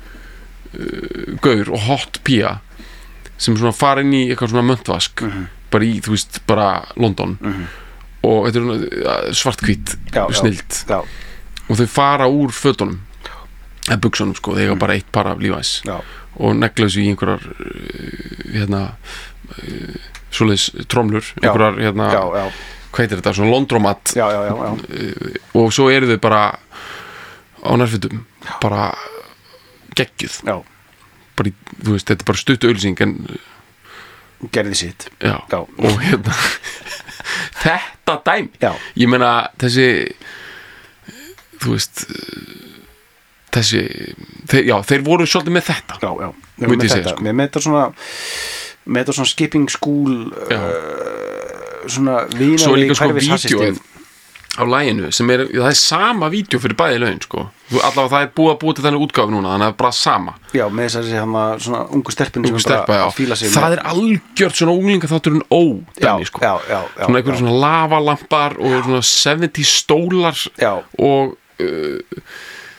[SPEAKER 2] gaur og hot pía sem svona fara inn í eitthvað svona möndvask bara í þú veist bara London og þetta er svartkvít snilt og þau fara úr fötunum eða buksunum sko, þeir eiga bara eitt par af lífæs og negla þessu í einhverjar hérna svoleiðis tromlur einhverjar hérna hvað heitir þetta, svona londromat og svo eru þau bara á nærfötum bara geggjuð bara, þú veist, þetta er bara stuttu auglýsing en
[SPEAKER 1] gerði sitt
[SPEAKER 2] og hérna þetta dæmi ég meina þessi þú veist þessi, þeir voru svolítið með þetta
[SPEAKER 1] með þetta svona skipping school svona vínari
[SPEAKER 2] hverfishassistíð á laginu sem er, það er sama vídeo fyrir bæði lögin sko, allavega það er búið að búið til þennan útgáfu núna, þannig að það er bara sama
[SPEAKER 1] með þess að svona ungu stelpun
[SPEAKER 2] það er algjört svona unglinga þátturinn dæmi sko svona einhverjum svona lavalampar og svona 70 stólar og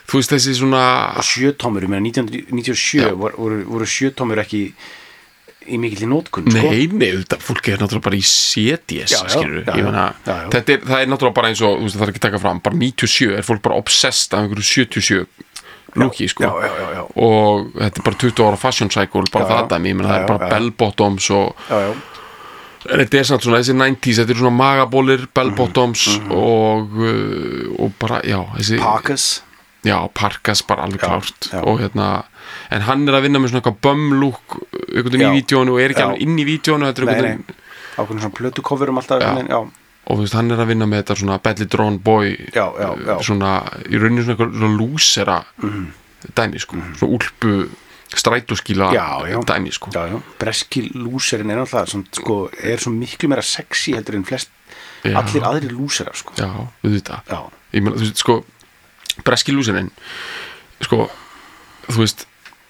[SPEAKER 2] þú veist þessi svona
[SPEAKER 1] og 7-tommur, ég meina 1997 voru 7-tommur ekki í mikill í nótkun sko?
[SPEAKER 2] Nei, þetta fólk náttúrulega bara í CDs skilur, ég meina það er náttúrulega bara eins og, þú veist, það er ekki taka fram bara 97 er fólk bara obsessed af einhverju 77 lúki, sko og þetta er bara 20 ára fashion cycle bara það dæmi, ég meina það er bara bell bottoms og en þetta er samt svona, þessi 90s, þetta er svona magabólir, bell bottoms og bara, þessi Parkas bara alveg klárt og en hann er að vinna með svona eitthvað bum-look einhvern veginn í vídeónu og er ekki alveg inn í vídeónu, þetta er einhvern veginn
[SPEAKER 1] ákveðin svona plötukofurum alltaf
[SPEAKER 2] og þú veist, hann er að vinna með þetta svona Badly Drawn Boy svona, í rauninu svona eitthvað lúsera dæmi, sko, svona úlpu strætóskíla dæmi, sko
[SPEAKER 1] breski lúserinn er náttúrulega sko, er svo miklu meira sexy heldur en flest allir aðrir lúserar, sko
[SPEAKER 2] auðvitað ég meina, þú veist, sko breski lúserinn, sko þú veist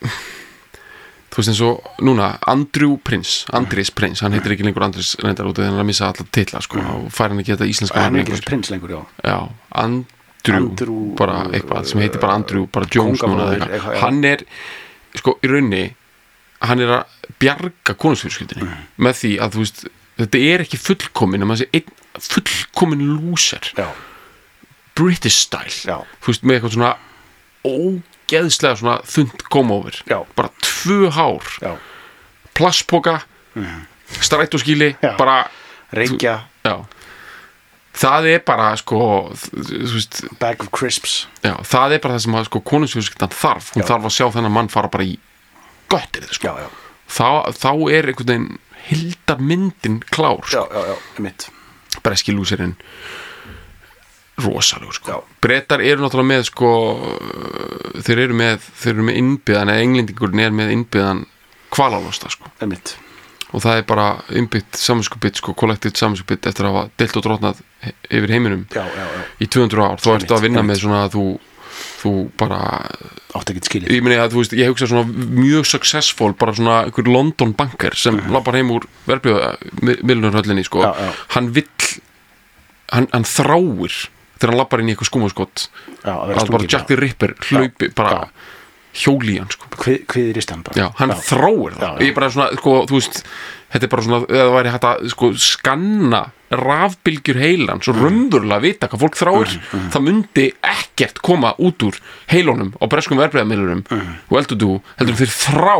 [SPEAKER 2] eins og núna Andrés Prins, hann heitir ekki lengur Andrés reyndar út af því hann er að missa alla titla, sko og fær hann ekki þetta íslenska
[SPEAKER 1] hann er ekki Prins lengur,
[SPEAKER 2] Andrew bara eitthvað sem heitir bara Andrew, bara Jones núna hann er, sko, í rauninni hann er að bjarga konungsfjölskyldunni með því að, þú veist, þetta er ekki fullkomin en maður sé einn fullkomin lúser British style þú veist, með eitthvað svona ógeðslega svona þund come-over bara 2 hár plastpoka strætóskíli bara
[SPEAKER 1] reykja
[SPEAKER 2] það er bara, sko þú veist,
[SPEAKER 1] bag of crisps
[SPEAKER 2] það er bara það sem að, sko, konungsfjölskyldan þarf hún þarf að sjá þennan mann fara bara í göttir, sko þá er einhvern veginn hildarmyndin klár, sko
[SPEAKER 1] mitt
[SPEAKER 2] breski lúserinn rosalegur, sko Bretar eru náttúrulega með, sko þeir eru með innbyggðan eða englendingurinn er með innbyggðan hvalalosta, sko og það er bara innbyggt samvinskupið, sko kollektivt samvinskupið eftir að hafa deilt og drotnað yfir heiminum í 200 ár þá ertu að vinna með svona að þú bara
[SPEAKER 1] átt ekkert skilið
[SPEAKER 2] ég meina að, þú veist, ég hugsa svona mjög successful bara svona einhver London banker sem labbar heim úr verðbréfamiðlunarhöllinni, sko hann hann þráir þegar hann lappar inn í eitthvað skúmaskott að bara Jack the Ripper hlaupi bara hjóli hann, sko
[SPEAKER 1] hviðir í stand bara
[SPEAKER 2] hann þráir það ég bara svona, sko, þú veist þetta er bara svona, eða það væri hægt að, sko, skanna rafbylgjur heilan svo raunverulega vita hvað fólk þráir það myndi ekkert koma út úr heilunum á breskum verðbréfamiðlunum heldur þeir þrá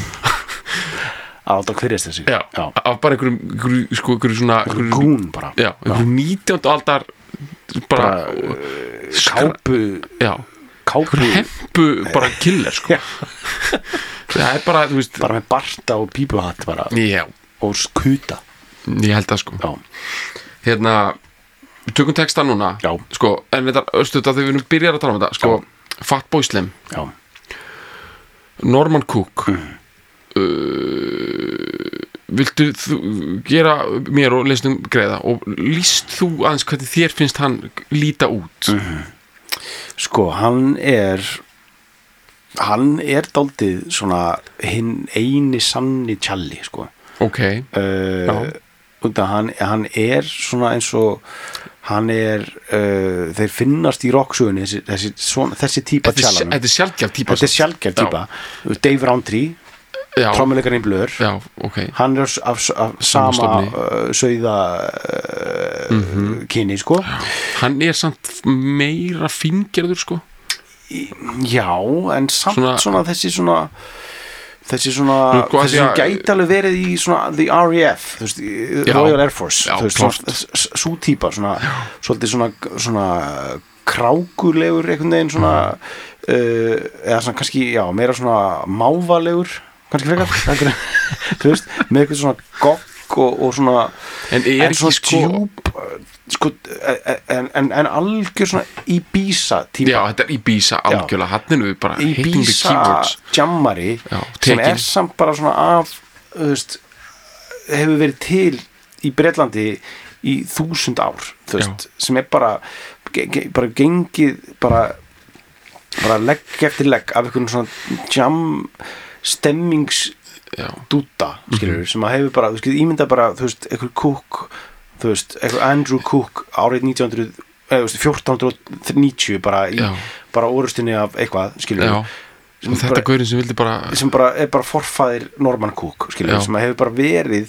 [SPEAKER 1] að hverjast þessi
[SPEAKER 2] af bara einhverjum, sko, einhverjum svona
[SPEAKER 1] gún bara
[SPEAKER 2] einhverjum 19. aldar bara kápu hempu bara killer, sko það er bara, þú veist
[SPEAKER 1] bara með barta og pípuhatt bara og skuta
[SPEAKER 2] ég held það, sko við tökum texta núna sko, en þetta östuð að þegar við byrjar að tala um þetta, sko Fatboy Slim Norman Cook viltu þú gera mér og lesnum greiða og lýst þú aðeins hvernig þér finnst hann líta út
[SPEAKER 1] sko, hann er dálítið svona hinn eini sanni Tjalli, sko hann er svona eins og hann er þeir finnast í rocksögunni þessi típa Tjallanum
[SPEAKER 2] þetta er sjaldgæf típa
[SPEAKER 1] Dave Rowntree trommuleikarinn í Blur hann er af sama sauða kyni, sko
[SPEAKER 2] hann er samt meira fíngerður, sko
[SPEAKER 1] en samt svona þessi gæti alveg verið í svona the RAF, þú veist, Royal Air Force svo típa svona svolítið svona krákulegur einhvern veginn svona eða svona kannski, meira svona mávalegur kannski frekar þú veist, með eitthvað svona gogg og svona
[SPEAKER 2] en
[SPEAKER 1] svona djúp, sko en algjör svona Ibiza típa
[SPEAKER 2] þetta er Ibiza algjörlega, hann er við bara
[SPEAKER 1] Ibiza jammari sem er samt bara svona af, þú veist hefur verið til í Bretlandi í 1000 ár, þú veist sem er bara gengið bara legg eftir legg af einhvern svona jam stemmings dúta, skilur sem að hefur bara, þú veist, ímynda bara, þú veist, einhver Cook, þú veist, einhver Andrew Cook árið 1900 1490 bara orustinni af eitthvað, skilur
[SPEAKER 2] já, og þetta gaurinn sem vildi bara
[SPEAKER 1] sem bara er bara forfaðir Norman Cook, skilur sem hefur bara verið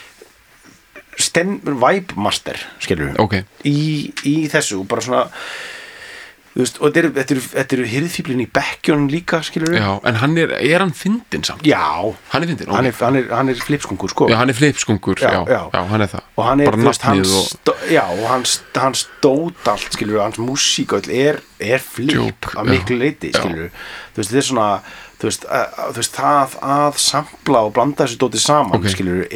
[SPEAKER 1] vibe master, skilur
[SPEAKER 2] okay.
[SPEAKER 1] í þessu, bara svona þú veist, og þetta eru hirðfíblin í bekkjónum líka, skilur
[SPEAKER 2] já, en hann er hann fyndinn samt?
[SPEAKER 1] Já,
[SPEAKER 2] hann er fyndinn,
[SPEAKER 1] okay. hann er flipskungur, sko
[SPEAKER 2] já, hann er flipskungur, já, hann er það
[SPEAKER 1] og hann er,
[SPEAKER 2] bara nafnið
[SPEAKER 1] og hann stóð allt, skilur hans músík er flip að miklu leiti, skilur þú veist, þetta er svona þú veist, það að sampla og blanda þessu dótið saman, okay. skilur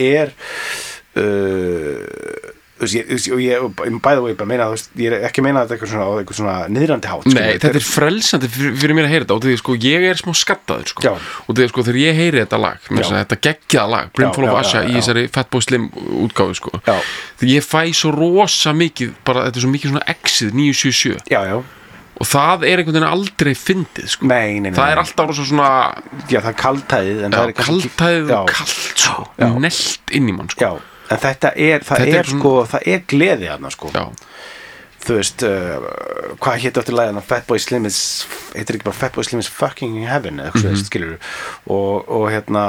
[SPEAKER 1] ég bæði og ég bara meina ég er ekki að meina þetta eitthvað svona niðrandi hátt
[SPEAKER 2] nei, þetta er frelsandi fyrir mér að heyra þetta og því sko ég er smá skattaður sko. Og því sko þegar ég heyri þetta lag þetta geggjaða lag, Brimful of Asha í þessari Fatboy Slim útgáfu sko. Því ég fæ svo rosa mikið bara þetta er svo mikið svona exið 977
[SPEAKER 1] já
[SPEAKER 2] og það er einhvern veginn aldrei fyndið sko.
[SPEAKER 1] Nei.
[SPEAKER 2] Það er alltaf rosa svona
[SPEAKER 1] já, það er kaltæðið
[SPEAKER 2] kaltæðið og kalt sko, nelt inn í mann sko.
[SPEAKER 1] Já, en það er gleði hérna sko. Já. Þú veist hvað hétt eftir lagið Fatboy Slim heitir ekki bara Fatboy Slim is fucking in heaven eða eitthvað skilur og hérna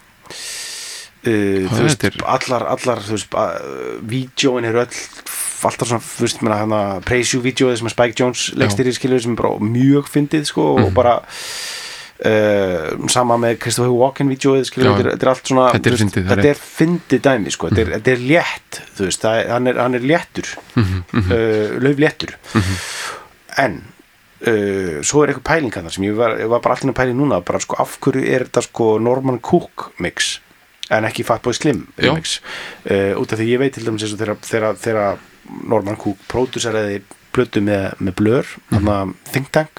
[SPEAKER 1] þú veist allar þú veist vídeóin öll alltaf svona, þú veist, hérna Praise You vídeóið sem Spike Jonze leikstýrir skilur sem er bara mjög fyndið sko og bara sama með Christopher Walken vídeóið skilur, þetta er allt svona þetta er fyndið dæmi sko, þetta er létt þú veist, hann er léttur laufléttur en svo er eitthvað pæling þarna sem ég var bara alltaf að pæli núna bara sko af hverju er þetta sko Norman Cook mix en ekki Fatboy Slim mix út af því ég veit til dæmis eins og þegar Norman Cook pródúseraði plötu með Blur Think Tank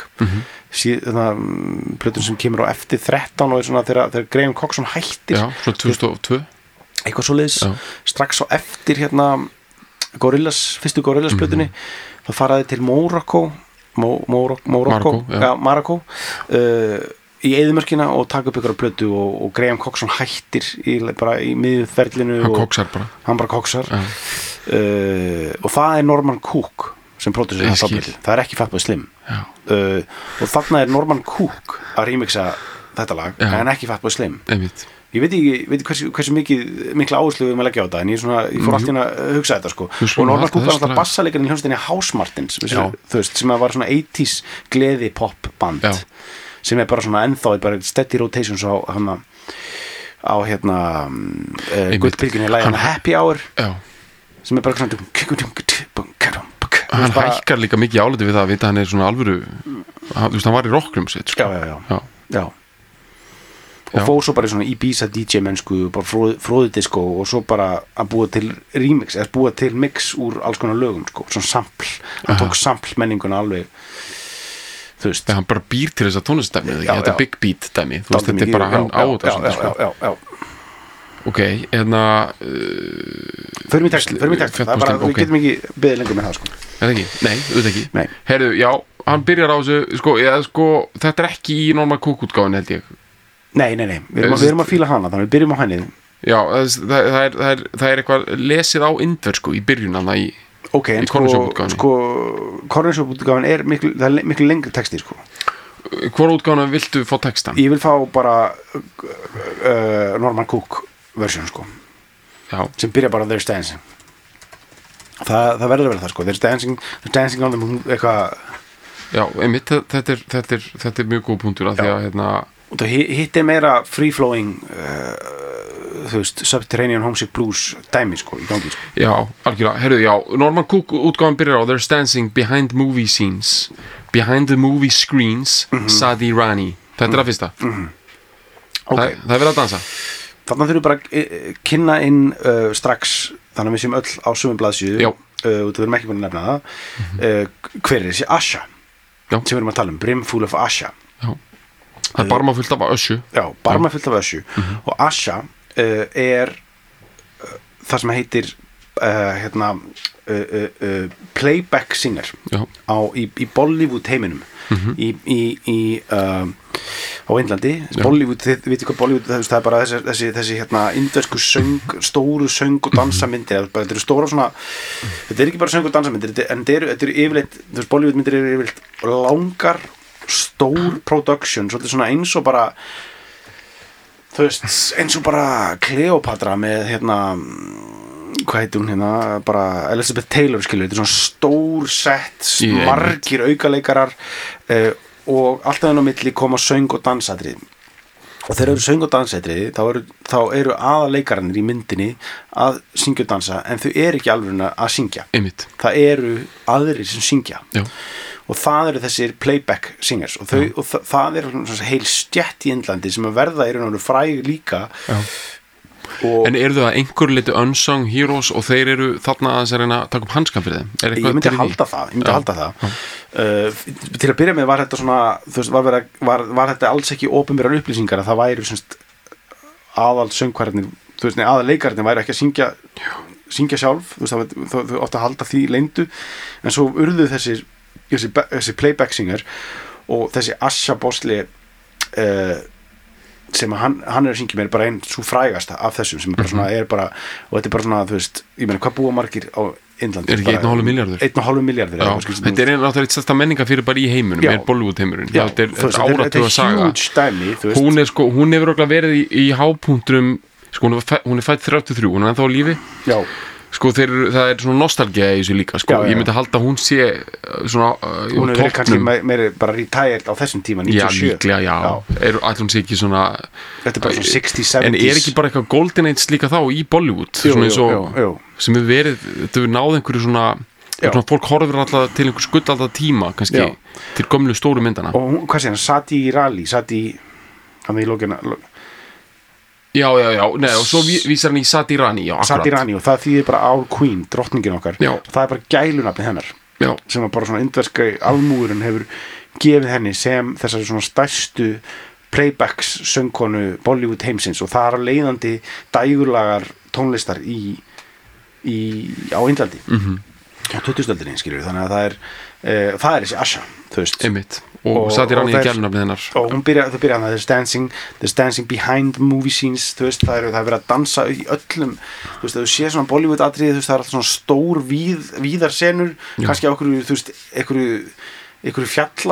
[SPEAKER 1] plötun sem kemur á eftir 13 og er svona þegar Graham Coxon hættir
[SPEAKER 2] svo 2002
[SPEAKER 1] eitthvað svoleiðis strax á eftir hérna fyrstu Gorillaz plötunni þá faraði til Marokko í eyðimörkina og taka upp ykkur plötu og Graham Coxon hættir bara í miðferlinu hann bara koksar og það er Norman Cook sem pródúseraði það er ekki Fatboy Slim og þarna er Norman Cook að remixa þetta lag en ekki Fatboy Slim ég veit ekki hversu mikla áherslu við erum að leggja á þetta en ég fór alltaf að hugsa þetta sko og Norman Cook var alltaf bassalegarinn í hljómsveitinni House Martins þú veist, sem var svona 80s gleði pop band sem er bara svona ennþá bara steady rotations á gullbylgjunni í laginu Happy Hour sem er bara svona
[SPEAKER 2] hann hækkar líka mikið áliti við það að vita hann er svona alvöru þú veist, hann var í rockkljómsveit sko.
[SPEAKER 1] já og fór svo bara í svona Ibiza DJ mennsku bara fróðidisco og svo bara að búa til remix eða búa til mix úr alls konar lögum sko, svona sample hann tók sample menninguna alveg þú veist
[SPEAKER 2] hann bara býr til þessa tónlistdæmi þetta er big beat dæmi þú veist þetta er bara hann á þetta ok,
[SPEAKER 1] förum í text það er bara, við getum ekki beðið lengur með það sko
[SPEAKER 2] nei, auðvitað ekki heyrðu, já, hann byrjar á þessu þetta er ekki í Norman Cook útgáfun held ég
[SPEAKER 1] nei, við erum að fíla hana þannig við byrjum á henni
[SPEAKER 2] já, það er eitthvað lesið á indver sko í byrjun hana í Cornershop-útgáfunni
[SPEAKER 1] Cornershop-útgáfun er miklu lengri texti sko
[SPEAKER 2] hvora útgáfuna viltu fá textan?
[SPEAKER 1] Ég vil fá bara Norman Cook version sko sem byrja bara There's Dancing það verður að vera það sko There's Dancing on the Moon eitthvað
[SPEAKER 2] já, einmitt, þetta er mjög góð punktur að því að
[SPEAKER 1] hitt er meira free-flowing þú veist, Subterranean Homesick Blues dæmi sko, í gangi sko
[SPEAKER 2] já, algjörlega, herru, já, Norman Cook útgáfan byrjar á There's Dancing Behind Movie Scenes Behind the Movie Screens Sadi Rani, þetta er að fyrsta okay. það er verið að dansa
[SPEAKER 1] þannig þurfum við bara að kynna inn strax, þannig að við séum öll á sömum blaðsíðu við erum ekki búin að nefna það hver er þessi Asha sem við erum að tala Brimful of Asha
[SPEAKER 2] það er barma fullt af össu
[SPEAKER 1] barma fullt af össu og Asha er það sem heitir playback singer í Bollywood heiminum á Indlandi. Bollywood, þið veitir hvað Bollywood, það er bara þessi indversku stóru söng og dansamyndir, þetta eru stóra svona, þetta er ekki bara söng og dansamyndir, en þetta eru yfirleitt, Bollywood myndir eru yfirleitt langar, stór production, svolítið svona eins og bara eins og bara Kleopatra með hvað heitir hún bara Elizabeth Taylor, skilur, þetta er svona stór sett, margir aukaleikarar og alltaf á milli koma söng og dansatriði og þegar eru söng og dansatriði þá eru aðaleikarinnir í myndinni að syngja og dansa, en þau eru ekki alveg að syngja.
[SPEAKER 2] Einmitt.
[SPEAKER 1] Það eru aðrir sem syngja. Já. Og það eru þessir playback singers og það er heil stjætt í Indlandi sem að verða í raun og veru fræg líka. Já.
[SPEAKER 2] En eru þau að einhver litu unsung heroes og þeir eru þarna að reyna að taka upp hanskan fyrir þeim?
[SPEAKER 1] Ég myndi halda það. Til að byrja með var þetta svona, var þetta alls ekki opinberar upplýsingar að það væri aðal söngvararnir, aðal leikararnir væri ekki að syngja sjálf, þau óttu að halda því leyndu, en svo urðu þessi playback singer og þessi Asha Bhosle sem hann er að syngja með bara einn svo frægasta af þessum sem bara svona og þetta er bara svona, ég meina, hvað búa margir á Indlandi?
[SPEAKER 2] Er ekki 1,5 milljarður?
[SPEAKER 1] 1,5 milljarður.
[SPEAKER 2] Þetta er náttúrulega eitt stærsta menninga fyrir bara í heiminum, er Bollywood heimurinn. Þetta er áratuga saga.
[SPEAKER 1] Þetta er huge dæmi,
[SPEAKER 2] hún hefur okkur verið í hápunkturum, hún er fædd 33, hún er ennþá á lífi. Já. Það er svona nostalgía í þessu líka, ég myndi halda að hún sé svona
[SPEAKER 1] hún er kannski meiri bara retired á þessum tíma, 97.
[SPEAKER 2] Já, líklega, ætlum hún sé ekki svona
[SPEAKER 1] þetta er bara svona 60s, 70s
[SPEAKER 2] en er ekki bara eitthvað golden age líka þá í Bollywood svona eins og sem hefur verið, þetta hefur náð einhverju svona fólk horfir alltaf til einhver skull alltaf tíma kannski til gömlu stóru myndana
[SPEAKER 1] og hún, hvað sé hann, Sati Rali hann í lókina
[SPEAKER 2] Já, nei, og svo vísar hann í Sati Rani,
[SPEAKER 1] Sati Rani, og það þýðir bara Our Queen, drottningin okkar, það er bara gælunafnið hennar, sem að bara svona indverska almúðurinn hefur gefið henni sem þessar svona stærstu playbacks söngkonu Bollywood heimsins og það er að leiðandi dægurlagar tónlistar á Indlandi á 2000-öldinni, skilur við, þannig að það er þessi Asha, þú veist.
[SPEAKER 2] Einmitt. Og Sati Rani í gælunafnið hennar
[SPEAKER 1] og þau byrja hann there's dancing behind movie scenes, þú veist, það er verið að dansa í öllum, þú veist, þú sé svona Bollywood atriði, þú veist, það er alltaf svona stór víðar senur, kannski á okkur, þú veist, einhverju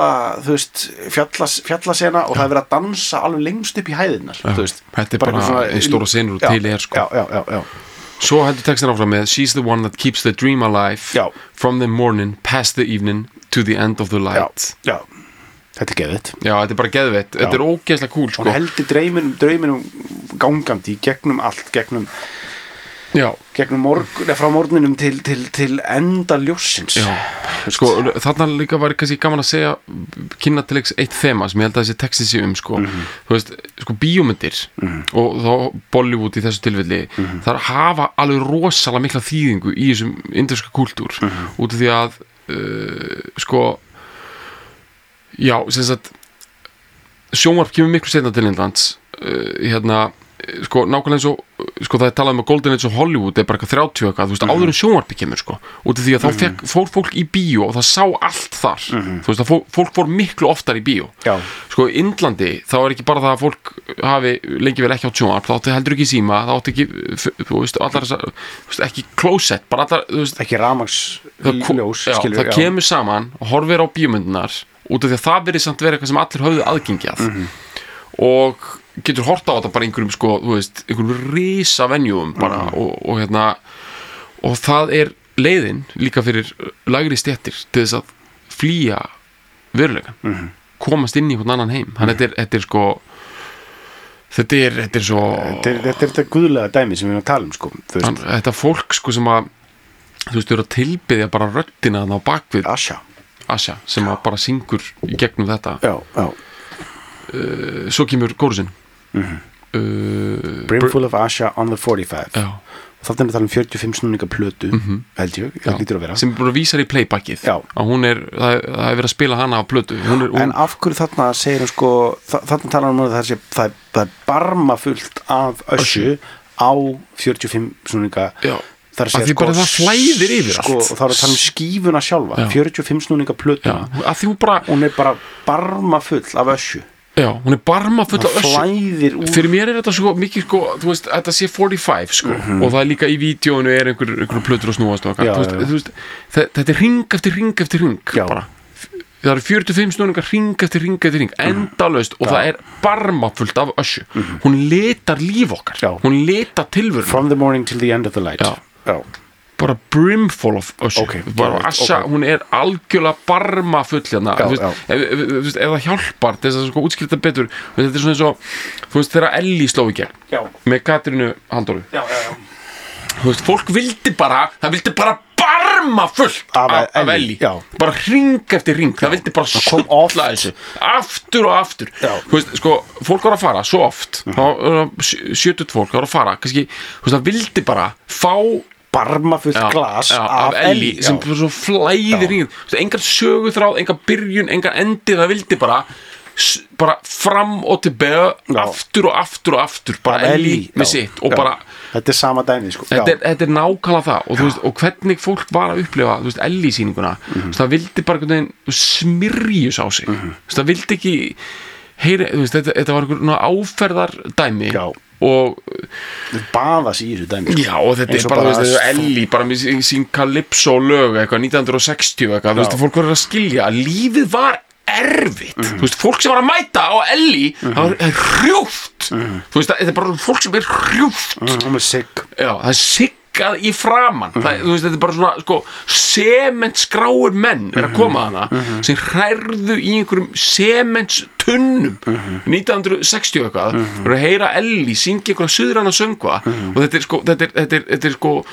[SPEAKER 1] fjallasena og það er verið að dansa alveg lengst upp í hæðirnar, þú veist.
[SPEAKER 2] Þetta er bara einn stóra senur og til sko.
[SPEAKER 1] Já.
[SPEAKER 2] Svo heldur textin áfram með She's the one that keeps the dream alive from the morning past the evening to the end of the light. Já. Þetta er geðveitt. Já, þetta er bara geðveitt. Þetta er ógeðslega cool, sko.
[SPEAKER 1] Hún heldur drauminum gangandi gegnum allt, gegnum frá morguninum til enda ljóssins.
[SPEAKER 2] Já, sko, þarna líka var kannski gaman að segja kynna til eitt þema sem ég held að þessi texti sé sko. Þú veist, sko, bíómyndir og þá Bollywood í þessu tilfelli þar hafa alveg rosalega mikla þýðingu í þessum indverska kúltúr út af því að sko já, sem sagt sjónvarp kemur miklu seinna til Indlands sko, nákvæmlega eins og sko, það er talað um að Golden Age og Hollywood er bara eitthvað 30 eitthvað, þú veist, áður en sjónvarpi kemur sko, út af því að þá fór fólk í bíó og það sá allt þar þú veist, að fólk fór miklu oftar í bíó sko, í Indlandi, þá er ekki bara það að fólk hafi lengi vel ekki átt sjónvarp þá átti heldur ekki síma, þá átti ekki þú veist, allar þessar ekki closet, bara allar, þú veist
[SPEAKER 1] ekki rafmagnsljós, skilur
[SPEAKER 2] það kemur saman og horfir á bíómyndunar út af því að það verið samt verið eitthvað sem allir höfðu aðgengjað og getur hort á þetta bara einhverjum sko, þú veist, einhverjum risa venjum bara og það er leiðin líka fyrir lægri stéttir til þess að flýja veruleikann komast inn í einhvern annan heim þannig þetta er sko þetta er svo
[SPEAKER 1] þetta guðlega dæmi sem við erum að tala sko,
[SPEAKER 2] þetta fólk sko sem að þú veist, þú eru að tilbiðja bara röddina á bakvið Asha sem að bara syngur í gegnum þetta svo kemur kórusinn
[SPEAKER 1] Brimful of Asha on the 45 og þarna er að tala 45 snúninga plötu held ég, það lítur að vera
[SPEAKER 2] sem bara vísar í playbackið að hún það er verið að spila hana á plötu
[SPEAKER 1] en af hverju þarna segir hún sko þarna tala um að það er barma fullt af Össu á 45 snúninga Það
[SPEAKER 2] að því bara það flæðir yfir
[SPEAKER 1] sko,
[SPEAKER 2] allt
[SPEAKER 1] og það er að tala skífuna sjálfa 45 snúninga plötuna
[SPEAKER 2] að því hún
[SPEAKER 1] er bara barma full af össu
[SPEAKER 2] hún er barma full af
[SPEAKER 1] össu
[SPEAKER 2] fyrir mér þetta svo mikið sko, þú veist, þetta sé 45 sko, og það er líka í vídeóinu einhver plötur að snúast og þú veist, þetta er ring eftir ring bara það eru 45 snúningar ring eftir ring endalaust og það er barmafullt af össu hún litar líf okkar hún litar tilvörun
[SPEAKER 1] from the morning till the end of the light
[SPEAKER 2] bara brimful of össu bara Asha, hún er algjörlega barmafull hérna ef það hjálpar þess að sko útskýrta betur þetta er svona eins og þú veist þegar Ellie sló í gegn með Katrínu Halldóru þú veist, fólk vildi bara barma fullt af Ellie bara ring eftir ring það vildi bara skutla þessu aftur og aftur þú veist, sko, fólk var að fara svo oft 70 fólk var að fara kannski, þú veist, það vildi bara fá
[SPEAKER 1] barma fullt glas
[SPEAKER 2] af Ellie sem svo flæðir ring engar söguþráð, engar byrjun, engar endi það vildi bara fram og tilbaka aftur og aftur bara Ellie með sitt og bara
[SPEAKER 1] þetta er sama dæmi sko.
[SPEAKER 2] þetta er nákvæmlega það og, veist, og hvernig fólk var að upplifa Ellie sýninguna það vildi bara smyrjus á sig það vildi ekki heyri, þetta var einhver áferðar dæmi og
[SPEAKER 1] baða sér í þessu dæmi
[SPEAKER 2] já og þetta er bara Ellie bara með sín Calypso lög eitthvað 1960 eitthvað fólk verður að skilja að lífið var erfitt, þú veist, fólk sem var að mæta á Ellie, það er hrjúft þú veist, þetta er bara fólk sem er hrjúft
[SPEAKER 1] það er sigg
[SPEAKER 2] það er siggað í framan þú veist, þetta er bara svona, sko sementskráir menn er að koma hana sem hrærðu í einhverjum sementstunnum 1960 eitthvað og að heyra Ellie syngja einhverja suðræna söngva og þetta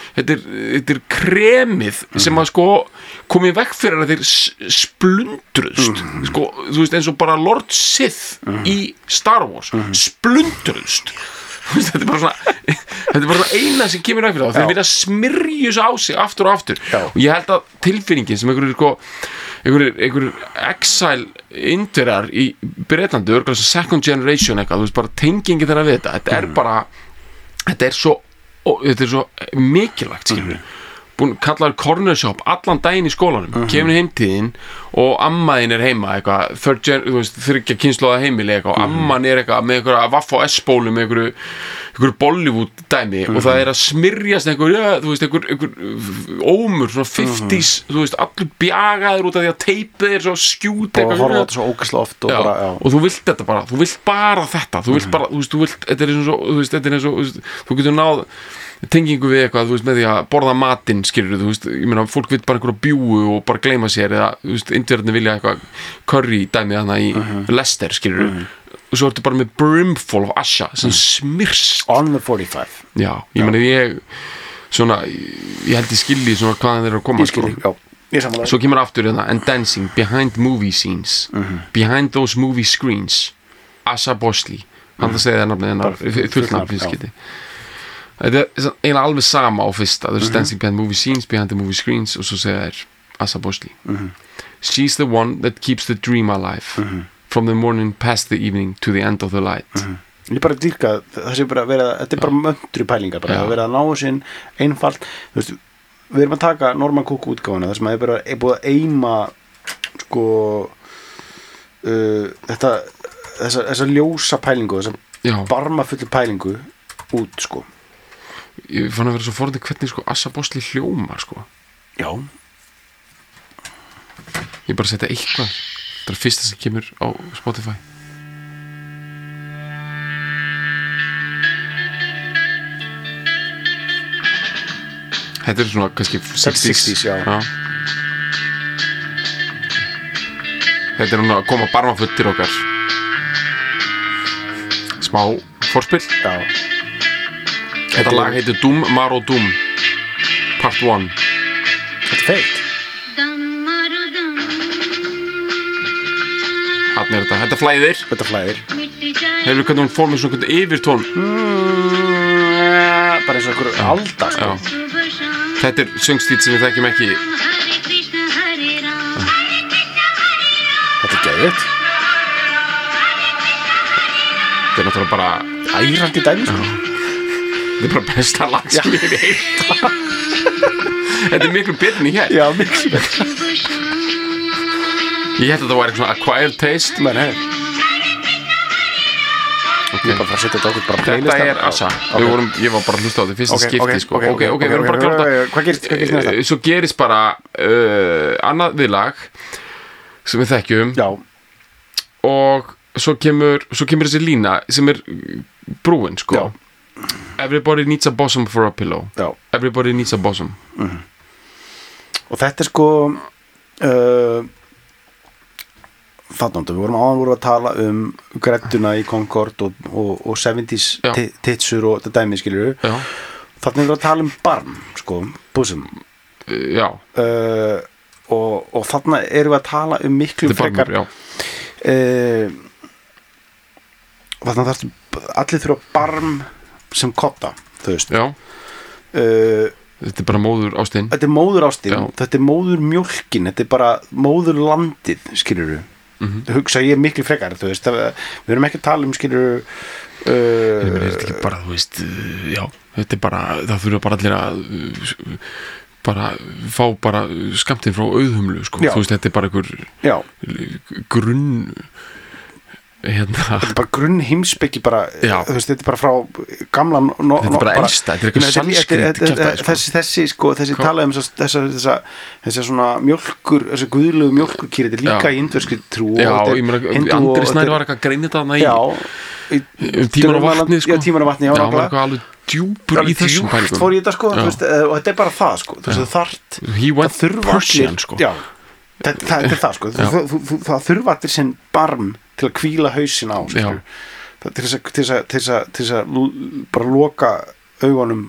[SPEAKER 2] er kremið sem að sko komið vekk fyrir að þeir splundruðst sko, þú veist, eins og bara Lord Sith í Star Wars splundruðst þetta er bara svona eina sem kemur vekk fyrir það þeir vilja smyrjus á sig aftur og aftur og ég held að tilfinningin sem einhverjir exile indverjar í Bretlandi örgulega second generation eitthvað, þú veist, bara tengingi þeirra við þetta er bara þetta er svo mikilvægt skilur búin kallaður corner shop allan daginn í skólanum kemur heimtíðin og ammaðin er heima eitthvað þryggja kynslóða heimili eitthvað og amman er eitthvað með einhverja Vaff og S-bólu með einhverju Bollywood dæmi og það er að smyrjast einhver ómur svona 50s þú veist, allur bjagaður út af því að teipið er svo skjút
[SPEAKER 1] og horfa þetta svo ógeðslega oft
[SPEAKER 2] og þú vilt þetta bara, þú vilt bara þetta þú vilt bara, þú veist, þetta er eins og þú getur náð tengingu við eitthvað, þú veist, með því að borða matinn skilur, þú veist, ég meina, fólk vil bara einhverja bjúu og bara gleyma sér eða, þú veist, indverðarnir vilja eitthvað curry dæmi þarna í Leicester, skilur og svo ertu bara með brimful of Asha sem smyrst
[SPEAKER 1] on the 45
[SPEAKER 2] já, ég meina, ég held ég skilji svona hvaðan þeir eru að koma svo kemur aftur hérna, and dancing behind movie scenes behind those movie screens Asha Bosley, hann það segði það nafnið hennar fullnafn finnskiti þetta er eiginlega alveg sama á fyrsta there's dancing behind movie scenes, behind the movie screens og svo segja þær Asha Bosley she's the one that keeps the dream alive from the morning past the evening to the end of the light
[SPEAKER 1] ég bara dýrka það sé bara verið þetta er bara möndru pælingar bara að vera að ná sinn einfalt þú veist, við erum að taka Norman Cook útgáfuna þar sem að er búið að eima sko þessa ljósa pælingu þessa barmafullu pælingu út sko
[SPEAKER 2] ég fann að vera svo forðið hvernig sko Asha Bosley hljómar sko
[SPEAKER 1] já
[SPEAKER 2] ég bara setja eitthvað þetta er fyrsta sem kemur á Spotify þetta er svona kannski
[SPEAKER 1] 60s já
[SPEAKER 2] þetta er núna að koma barmafullir okkar smá forspill
[SPEAKER 1] já
[SPEAKER 2] þetta lag heitir Doom Maro Doom Part 1
[SPEAKER 1] þetta er feitt
[SPEAKER 2] hann er þetta flæðir hefur hvernig hún fór með svona yfirtón
[SPEAKER 1] bara eins og einhverju alda sko.
[SPEAKER 2] þetta er söngstíl sem við þekkjum ekki
[SPEAKER 1] þetta er geðvitt
[SPEAKER 2] þetta er náttúrulega bara
[SPEAKER 1] ærandi dæmi sko.
[SPEAKER 2] Þetta er bara besta lag sem ég hef heyrt. Þetta er miklu betur en ég held.
[SPEAKER 1] Já, miklu betur.
[SPEAKER 2] Ég held að það var eitthvað svona acquired taste.
[SPEAKER 1] Men hei. Okay. Ég bara að setja þetta okkur bara playlist.
[SPEAKER 2] Þetta er Assa. Ég var bara að hlusta á þetta fyrsta skipti sko. Ok, við erum bara að klára þetta.
[SPEAKER 1] Hvað gerist næsta?
[SPEAKER 2] Svo gerist bara annað viðlag sem við þekkjum.
[SPEAKER 1] Já.
[SPEAKER 2] Og svo kemur þessi lína sem er brúin sko.
[SPEAKER 1] Já.
[SPEAKER 2] Everybody needs a bosom for a pillow.
[SPEAKER 1] Já.
[SPEAKER 2] Everybody needs a bosom.
[SPEAKER 1] Og þetta er sko þarna, við vorum að tala gredduna í Concord og 70s titsur og þetta dæmi, skilur við. Þarna við að tala barm, sko, bosom.
[SPEAKER 2] Já.
[SPEAKER 1] Og þarna erum við að tala miklu frekar.
[SPEAKER 2] Já.
[SPEAKER 1] Þarna þarftu allir þurfa barm sem kotta, þú veist.
[SPEAKER 2] Já. Þetta er bara móður ástin.
[SPEAKER 1] Þetta er móður ástin, þetta er móður mjólkin, þetta er bara móður landið, skilur við. Hugsa ég miklu frekar, þú veist, við erum ekki að tala skilur
[SPEAKER 2] þetta er ekki bara, þú veist, já, þetta er bara, það þurfa bara allir að bara fá bara skammtinn frá auðhumlu, sko, þú veist, þetta er bara einhver grunn
[SPEAKER 1] þetta er bara grunn heimspeki bara, þú veist, þetta er bara frá gamla
[SPEAKER 2] þetta er bara elsta, þetta er eitthvað
[SPEAKER 1] sanskrit þessi tala þessi svona mjólkur, þessi guðlegu mjólkurkýr, þetta er líka í indverskri trú.
[SPEAKER 2] Já, ég meina, Andri Snær var eitthvað greinit þarna í Tímar og vatni, sko. Já, Tímar og vatni, já, hann var eitthvað alveg djúpur í þessum pælingum.
[SPEAKER 1] Fór í þetta, sko, þú veist, og þetta er bara það, sko, þú veist,
[SPEAKER 2] he went Persian, sko.
[SPEAKER 1] Já, þetta er það, sko, það þurfa allir sinn barm til að hvíla hausinn á, skilur. Til þess að bara loka augunum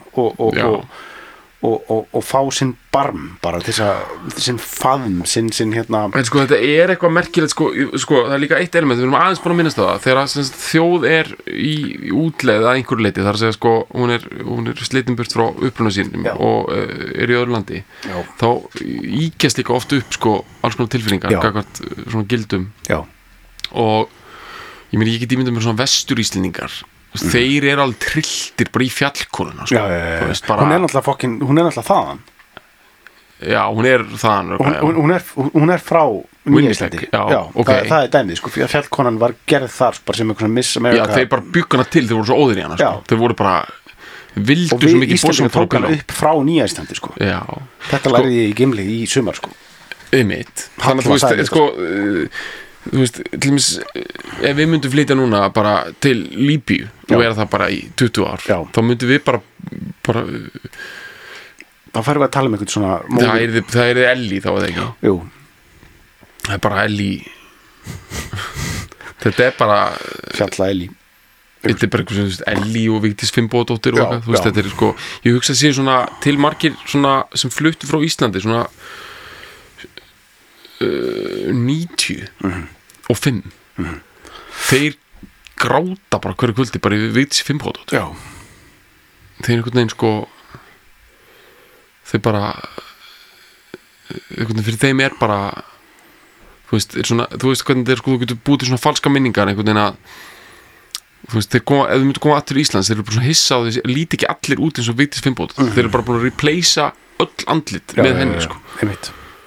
[SPEAKER 1] og fá sinn barm bara til þess að sinn faðm sinn hérna.
[SPEAKER 2] En sko þetta er eitthvað merkilegt sko það er líka eitt element, við erum aðeins búin að minnast það þegar þjóð er í útleið að einhverju leiti, þar að segja sko hún er slitin burt frá uppruna sínum og er í öðru landi. Já. Þá íkjast líka oft upp sko alls konar tilfinningar gagnvart svona gildum. Já. Og ég get ímyndað mér svona vesturíslendingar, þeir eru alveg trilltir bara í fjallkonuna sko.
[SPEAKER 1] Veist, bara... hún er náttúrulega þaðan.
[SPEAKER 2] Já, hún er þaðan
[SPEAKER 1] hún er frá Nýja-Íslandi.
[SPEAKER 2] Okay.
[SPEAKER 1] það er dæmið sko, fjallkonan var gerð þar bara sem eitthvað Miss America.
[SPEAKER 2] Já, þeir bara bygguna til, þeir voru svo óðir í hana sko. Þeir voru bara vildu svo mikið
[SPEAKER 1] Íslandi tók hann upp frá Nýja-Íslandi sko. Þetta lærði ég í Gimli í sumar sko.
[SPEAKER 2] Einmitt. Þannig að þú veist sko þú veist, til dæmis ef við myndum flytja núna bara til Líbíu og vera það bara í 20 ár þá myndum við bara
[SPEAKER 1] þá færum við að tala um eitthvað svona
[SPEAKER 2] það er Ellie þá eða ekki. Jú. Það er bara Ellie þetta er bara
[SPEAKER 1] fjalla Ellie
[SPEAKER 2] þetta er bara eitthvað sem Ellie og Vigdís Finnbogadóttir og eitthvað, þú veist, þetta er sko ég hugsa að sé svona til margir svona sem fluttu frá Íslandi svona 90 og 5 þeir gráta bara hverju kvöldi bara við Vigdísi Finnbogadóttir. Já. Þeir einhvern veginn sko þeir bara einhvern veginn fyrir þeim er bara þú veist hvernig þeir sko þú getur búið til svona falska minningar einhvern veginn að þú veist þeir koma, ef þau myndu koma aftur í Íslands þeir eru bara svona hissa á þessi, líti ekki allir út eins og Vigdís Finnbogadóttir, þeir eru bara búin að replacea öll andlit með henni sko.
[SPEAKER 1] Einmitt.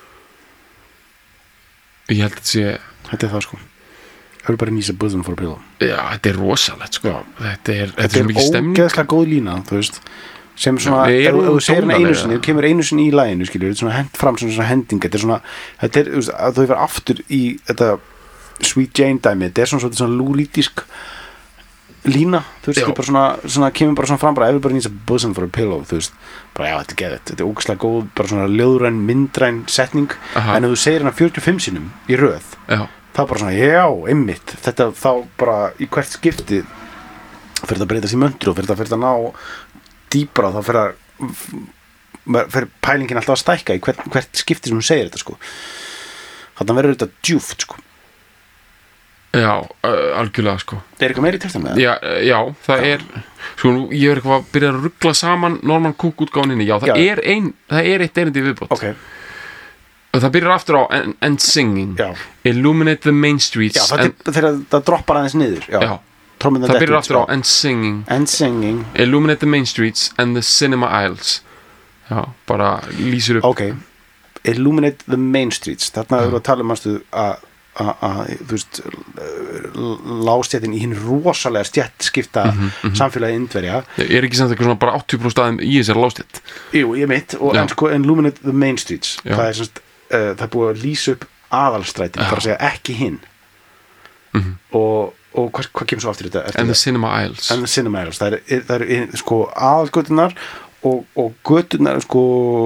[SPEAKER 2] Ég held að
[SPEAKER 1] þetta er það sko Everybody needs a bosom for a pillow.
[SPEAKER 2] Já, þetta er rosalegt sko. Þetta er svo mikið stemning.
[SPEAKER 1] Þetta er ógeðslega góð lína, þú veist sem svona, ef þú segir hana einu sinni þú kemur einu sinni í laginu, skilur þetta er svona hent fram svona hending, þetta er svona þetta er, að þú hefur aftur í þetta Sweet Jane dæmi, þetta er svona lúlítisk lína, þú veist, bara svona kemur bara svona fram, bara everybody needs a bosom for a pillow, þú veist, bara já, þetta er geðveikt, þetta er ógeðslega góð, bara svona ljóðræn, myndræn setning, en ef þú segir hana 45 sinnum í röð, þá bara svona, já, einmitt, þetta þá bara í hvert skipti fyrir það að breytast í möndru og fyrir það að ná dýpra og þá fyrir pælingin alltaf að stækka í hvert skipti sem hún segir þetta, sko. Þannig verður þetta djúft, sko.
[SPEAKER 2] Já, algjörlega sko.
[SPEAKER 1] Það er eitthvað meira í textan með það?
[SPEAKER 2] Já, það er sko, ég er eitthvað að byrja að ruggla saman Norman Cook útgáninni, já, það er eitt erindi viðbót. Ok. Og það byrjar aftur á and singing. Já. Illuminate the main streets.
[SPEAKER 1] Já, þegar það droppar aðeins niður. Já. trommurnar
[SPEAKER 2] það byrjar
[SPEAKER 1] detta út,
[SPEAKER 2] aftur á and singing illuminate the main streets and the cinema aisles já, bara lýsir upp
[SPEAKER 1] ok, illuminate the main streets þarna eru að tala manstu að þú veist lástjættin í hinn rosalega stjættskipta samfélagi Indverja
[SPEAKER 2] er ekki samt eitthvað svona bara 80% aðeim í þessari lástjætt
[SPEAKER 1] jú, ég mitt, og en sko illuminate the main streets það er semst, það er búið að lýsa upp aðalstrætin, bara að segja ekki hinn og hvað kemur svo aftur þetta?
[SPEAKER 2] And the cinema aisles
[SPEAKER 1] það er sko aðalgötunar og götunar sko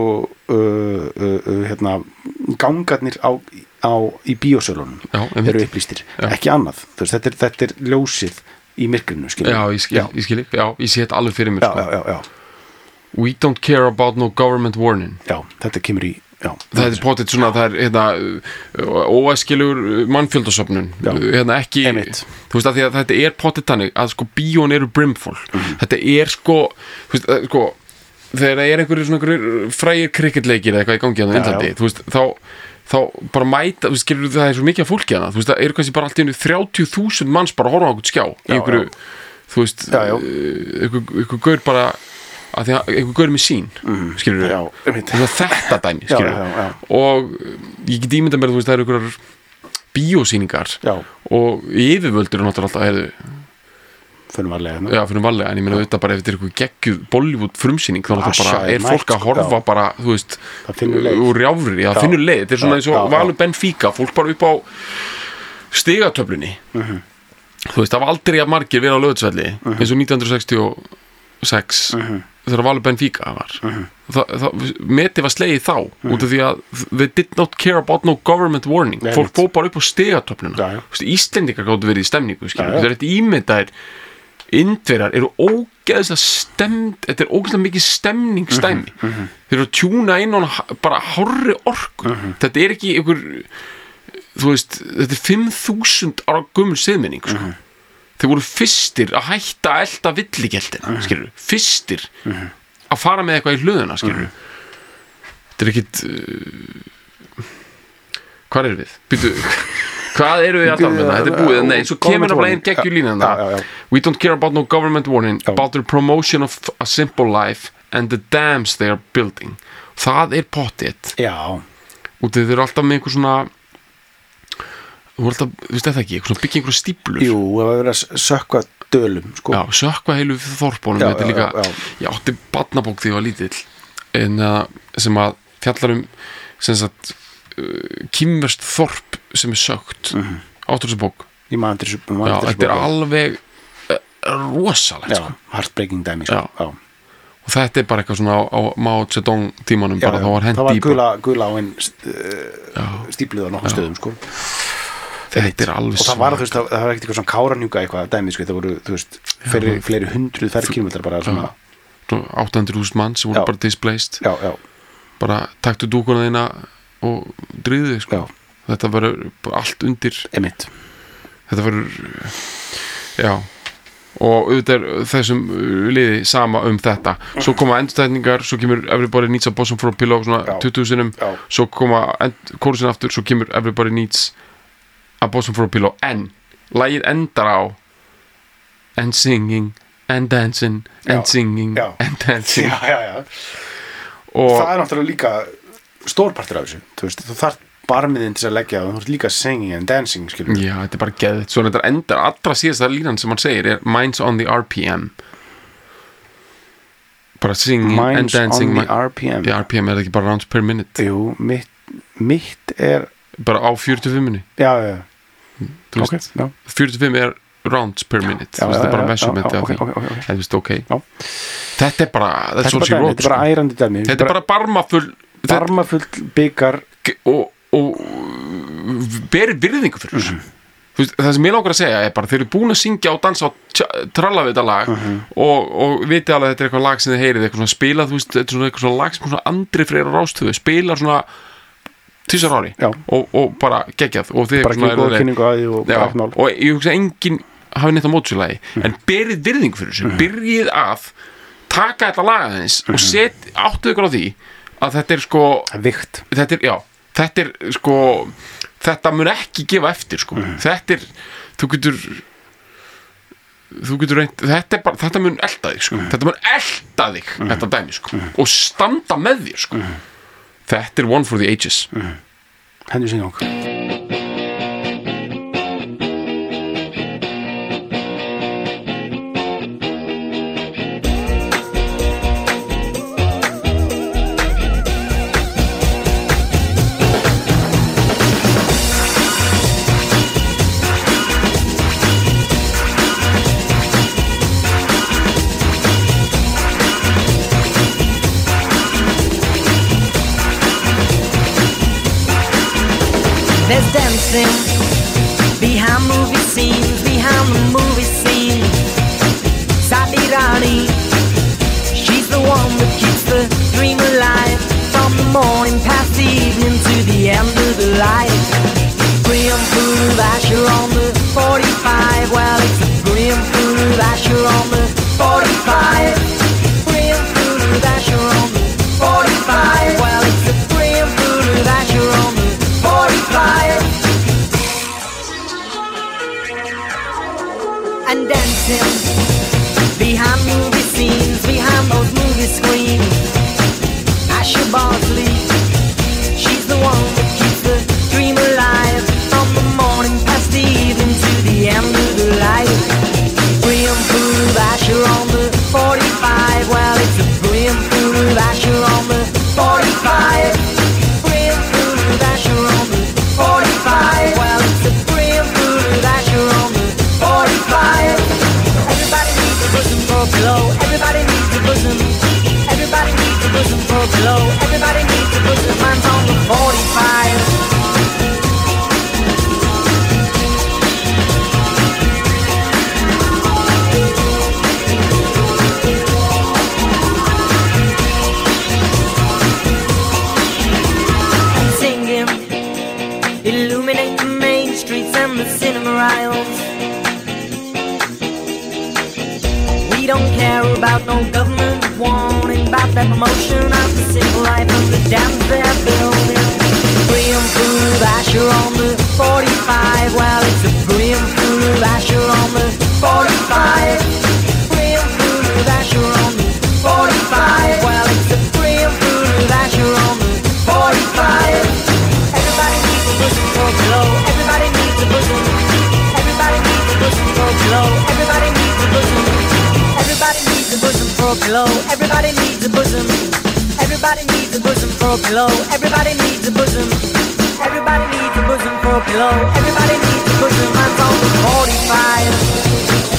[SPEAKER 1] hérna gangarnir í bíósölunum eru upplýstir, ekki annað þú veist, þetta er ljósið í myrkrinu, skilur
[SPEAKER 2] já, ég skil, ég sé þetta alveg fyrir mér sko.
[SPEAKER 1] já.
[SPEAKER 2] We don't care about no government warning
[SPEAKER 1] já, þetta kemur í
[SPEAKER 2] það er potið svona, það er hérna, óæskilegur mannfjöldasöfnun hérna ekki, þú veist að því að þetta er potið þannig að sko bíón eru brimfull þetta er sko, þú veist, sko þegar það er einhverjir frægir cricketleikir eða eitthvað í gangi á Indlandi, þú veist, þá bara mæta, þú veist, skilur það er svo mikið af fólki hana, þú veist, það eru kannski bara allt í einu 30.000 manns bara að horfa á einhvern skjá í einhverju, þú veist einhver gaur bara að því að einhver gaur með sín skilur þetta dæmi skilur og ég get ímynda mér, þú veist, það eru einhverjar bíósýningar og yfirvöldur er náttúrulega alltaf
[SPEAKER 1] fyrir varlega,
[SPEAKER 2] en ég meina þetta bara ef þetta er eitthvað geggjuð Bollywood frumsýning þá bara er fólk að horfa bara, þú veist, úr rjáfri það finnur leið, þetta er svona eins og Valur Benfica fólk bara upp á stigatöflunni þú veist, það var aldrei að margir vera á Laugardalsvelli eins og 1966 þegar Valur Benfica var metið var slegið þá út af því að they did not care about no government warning fólk fór bara upp á stigatöfluna Íslendingar gáttu verið í stemningu þegar þetta ímyndaðir Indverjar eru ógeðslega stemd þetta er ógeðslega mikið stemningsdæmi þeir eru að tjúna inn á bara hárri orku þetta er ekki einhver þú veist, þetta er 5.000 ára gömul siðmenning sko. Þeir voru fyrstir að hætta að elda villigeldina skilur, fyrstir að fara með eitthvað í hlöðuna skilur þetta er ekkit hvað er við? Býtu hvað eru við alltaf með það? Þetta er búið, nei, svo kemur það bara einn geggjulínan We don't care about no government warning about the promotion of a simple life and the dams they are building það er pottið og þeir eru alltaf með einhver svona þú alltaf, þú veist þetta ekki, eitthvað byggja einhverja stíplur
[SPEAKER 1] jú, það var verið að sökkva dölum sko.
[SPEAKER 2] já, sökkva heilu þorpunum þetta er líka, ég átti barnabók þegar ég var lítill en sem að fjallar sem sagt kínverskt þorp sem er sökkt áttur þessu bók þetta er alveg rosalegt sko.
[SPEAKER 1] heartbreaking dæmi sko.
[SPEAKER 2] og þetta er bara eitthvað svona á Mao Zedong tímanum bara þá var hendi
[SPEAKER 1] í það var gula áinn stípluð á nokkuð stöðum sko.
[SPEAKER 2] þetta er alveg
[SPEAKER 1] og það var, þú veist, það var ekkert eitthvað svona káranjúka eitthvað dæmi sko. það voru, þú veist, fleiri hundruð ferkilometrar bara svona
[SPEAKER 2] 800.000 mann sem voru bara displaced bara taktu dúkuna þína og dríðu sko. þetta verður allt undir þetta verður og auðvitað er þessum liði sama þetta svo koma endurstækningar, svo kemur Everybody Needs a Bosom for a Pillow svona 20 sinnum svo koma kórusin aftur, svo kemur Everybody Needs a Bosom for a Pillow en lagið endar á and singing and dancing and singing and dancing
[SPEAKER 1] og það er náttúrulega líka stórpartur af þessu, þú veist, þú þarf barmiðin til að leggja og þú ert líka singing and dancing skilur.
[SPEAKER 2] Já, þetta er bara geðið svo þetta endar, allra síðasta línan sem hann segir er Minds on the RPM bara singing
[SPEAKER 1] Minds
[SPEAKER 2] and dancing
[SPEAKER 1] on the RPM
[SPEAKER 2] RPM er ekki bara rounds per minute
[SPEAKER 1] jú, mitt er
[SPEAKER 2] bara á 45
[SPEAKER 1] já
[SPEAKER 2] þú veist, 45 er rounds per minute þetta er bara measurement þú veist, ok þetta er bara, that's all she wrote
[SPEAKER 1] þetta er bara ærandi dæmi
[SPEAKER 2] þetta er bara barmafull
[SPEAKER 1] byggar
[SPEAKER 2] og berið virðingu fyrir þessu það sem ég langar að segja er bara þeir eru búin að syngja og dansa og tralla við þetta lag og viti alveg að þetta er eitthvað lag sem þið heyrið eitthvað svona spilað, þú veist, þetta er svona eitthvað svona lag sem svona Andri Freyr á Rástöðu spilar svona 10 ári og bara geggjað og þið
[SPEAKER 1] bara ekki góða kynningu að því
[SPEAKER 2] og ég hugsa enginn hafi neitt á mótsvílagi en berið virðingu fyrir þessu byrjið að taka þetta lag aðeins og áttu ykkur á því að þetta er sko
[SPEAKER 1] vikt
[SPEAKER 2] þetta er sko þetta mun ekki gefa eftir sko þetta er, þú getur þú getur reynt, þetta mun elta þig sko. Þetta mun elta þig þetta dæmi sko. Og standa með þér sko. Þetta one for the ages.
[SPEAKER 1] Hendur sig í gang.
[SPEAKER 3] There's dancing behind movie scenes, behind the movie scene. Sadi Rani, she's the one that keeps the dream alive. From the morning past the evening to the end of the light. Graham Food Asher on the 45. Well, it's a Graham Food Asher on the 45. Graham Food Asher on the 45. Well, it's a Graham Food Asher on the 45. And dancing behind movie scenes, behind those movie screens. Asher Bosley, she's the one that keeps the dream alive. From the morning past the evening to the end of the light. Graham Food Asher on the 45. Well, it's a Graham Food Asher on the 45. Graham Food Asher on the 45. Well, it's a Graham Food Asher on the 45. Everybody needs a bosom for a pillow. Everybody needs a bosom. Everybody needs a bosom for a pillow. Everybody needs a bosom. Mine's on the 45. Illuminate the main streets and the cinema aisles. We don't care about no government warning about that promotion of the civil life of the dams they're building. Graham Food Asher on the 45. Well, it's a Graham Food Asher on the 45. Graham Food Asher on the 45. Well, it's a Graham Food Asher on the 45. Everybody needs a bosom for a pillow. Everybody needs a bosom. Everybody needs a bosom for a pillow. Everybody needs a bosom. Everybody needs a bosom for a pillow. Everybody needs a bosom. Everybody needs a bosom for a pillow. Everybody needs a bosom. Everybody needs a bosom for a pillow. Everybody needs a bosom. Mine's on the 45.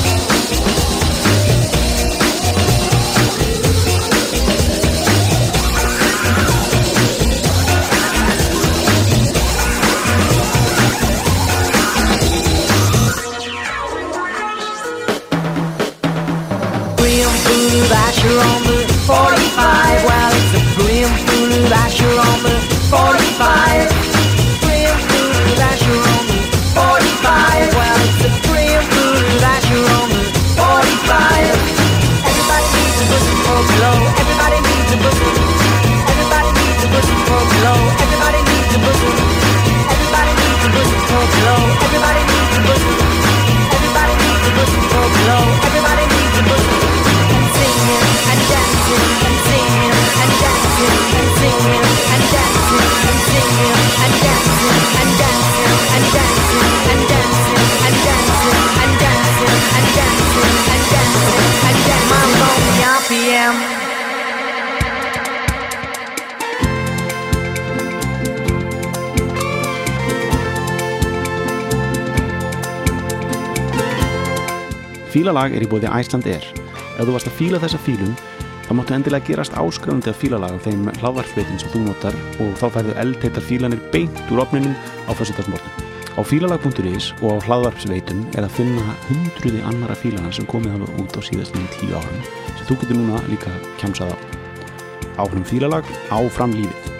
[SPEAKER 3] Asher on the 45. Well, it's a Graham Food Asher on the 45. Graham Food Asher on the 45. Well, it's a Graham Food Asher on the 45. Everybody needs a bosom for a pillow. Everybody needs a bosom. Everybody needs a bosom for a pillow. Everybody needs a bosom. Everybody needs a bosom for a pillow. Everybody needs a bosom. Everybody needs a bosom for a pillow. Everybody needs a bosom. And dancing and singing and dancing and singing and dancing and singing and dancing and dancing and dancing and dancing and dancing and dancing and dancing and dancing and dancing. Mine's on the RPM.
[SPEAKER 1] Fílalag í boði Iceland Air. Ef þú varst að fíla þessa fílum, þá máttu endilega gerast áskrifandi af fílalag af þeim hlaðvarpsveitum sem þú notar og þá færðu eldheitar fílanir beint úr ofninum á föstudagsmorgun. Á fílalag.is og á hlaðvarpsveitum er að finna hundruði annara fílana sem komið hafa út á síðastliðin 10 árum sem þú getur núna líka kjamsað á. Áfram fílalag, áfram lífið.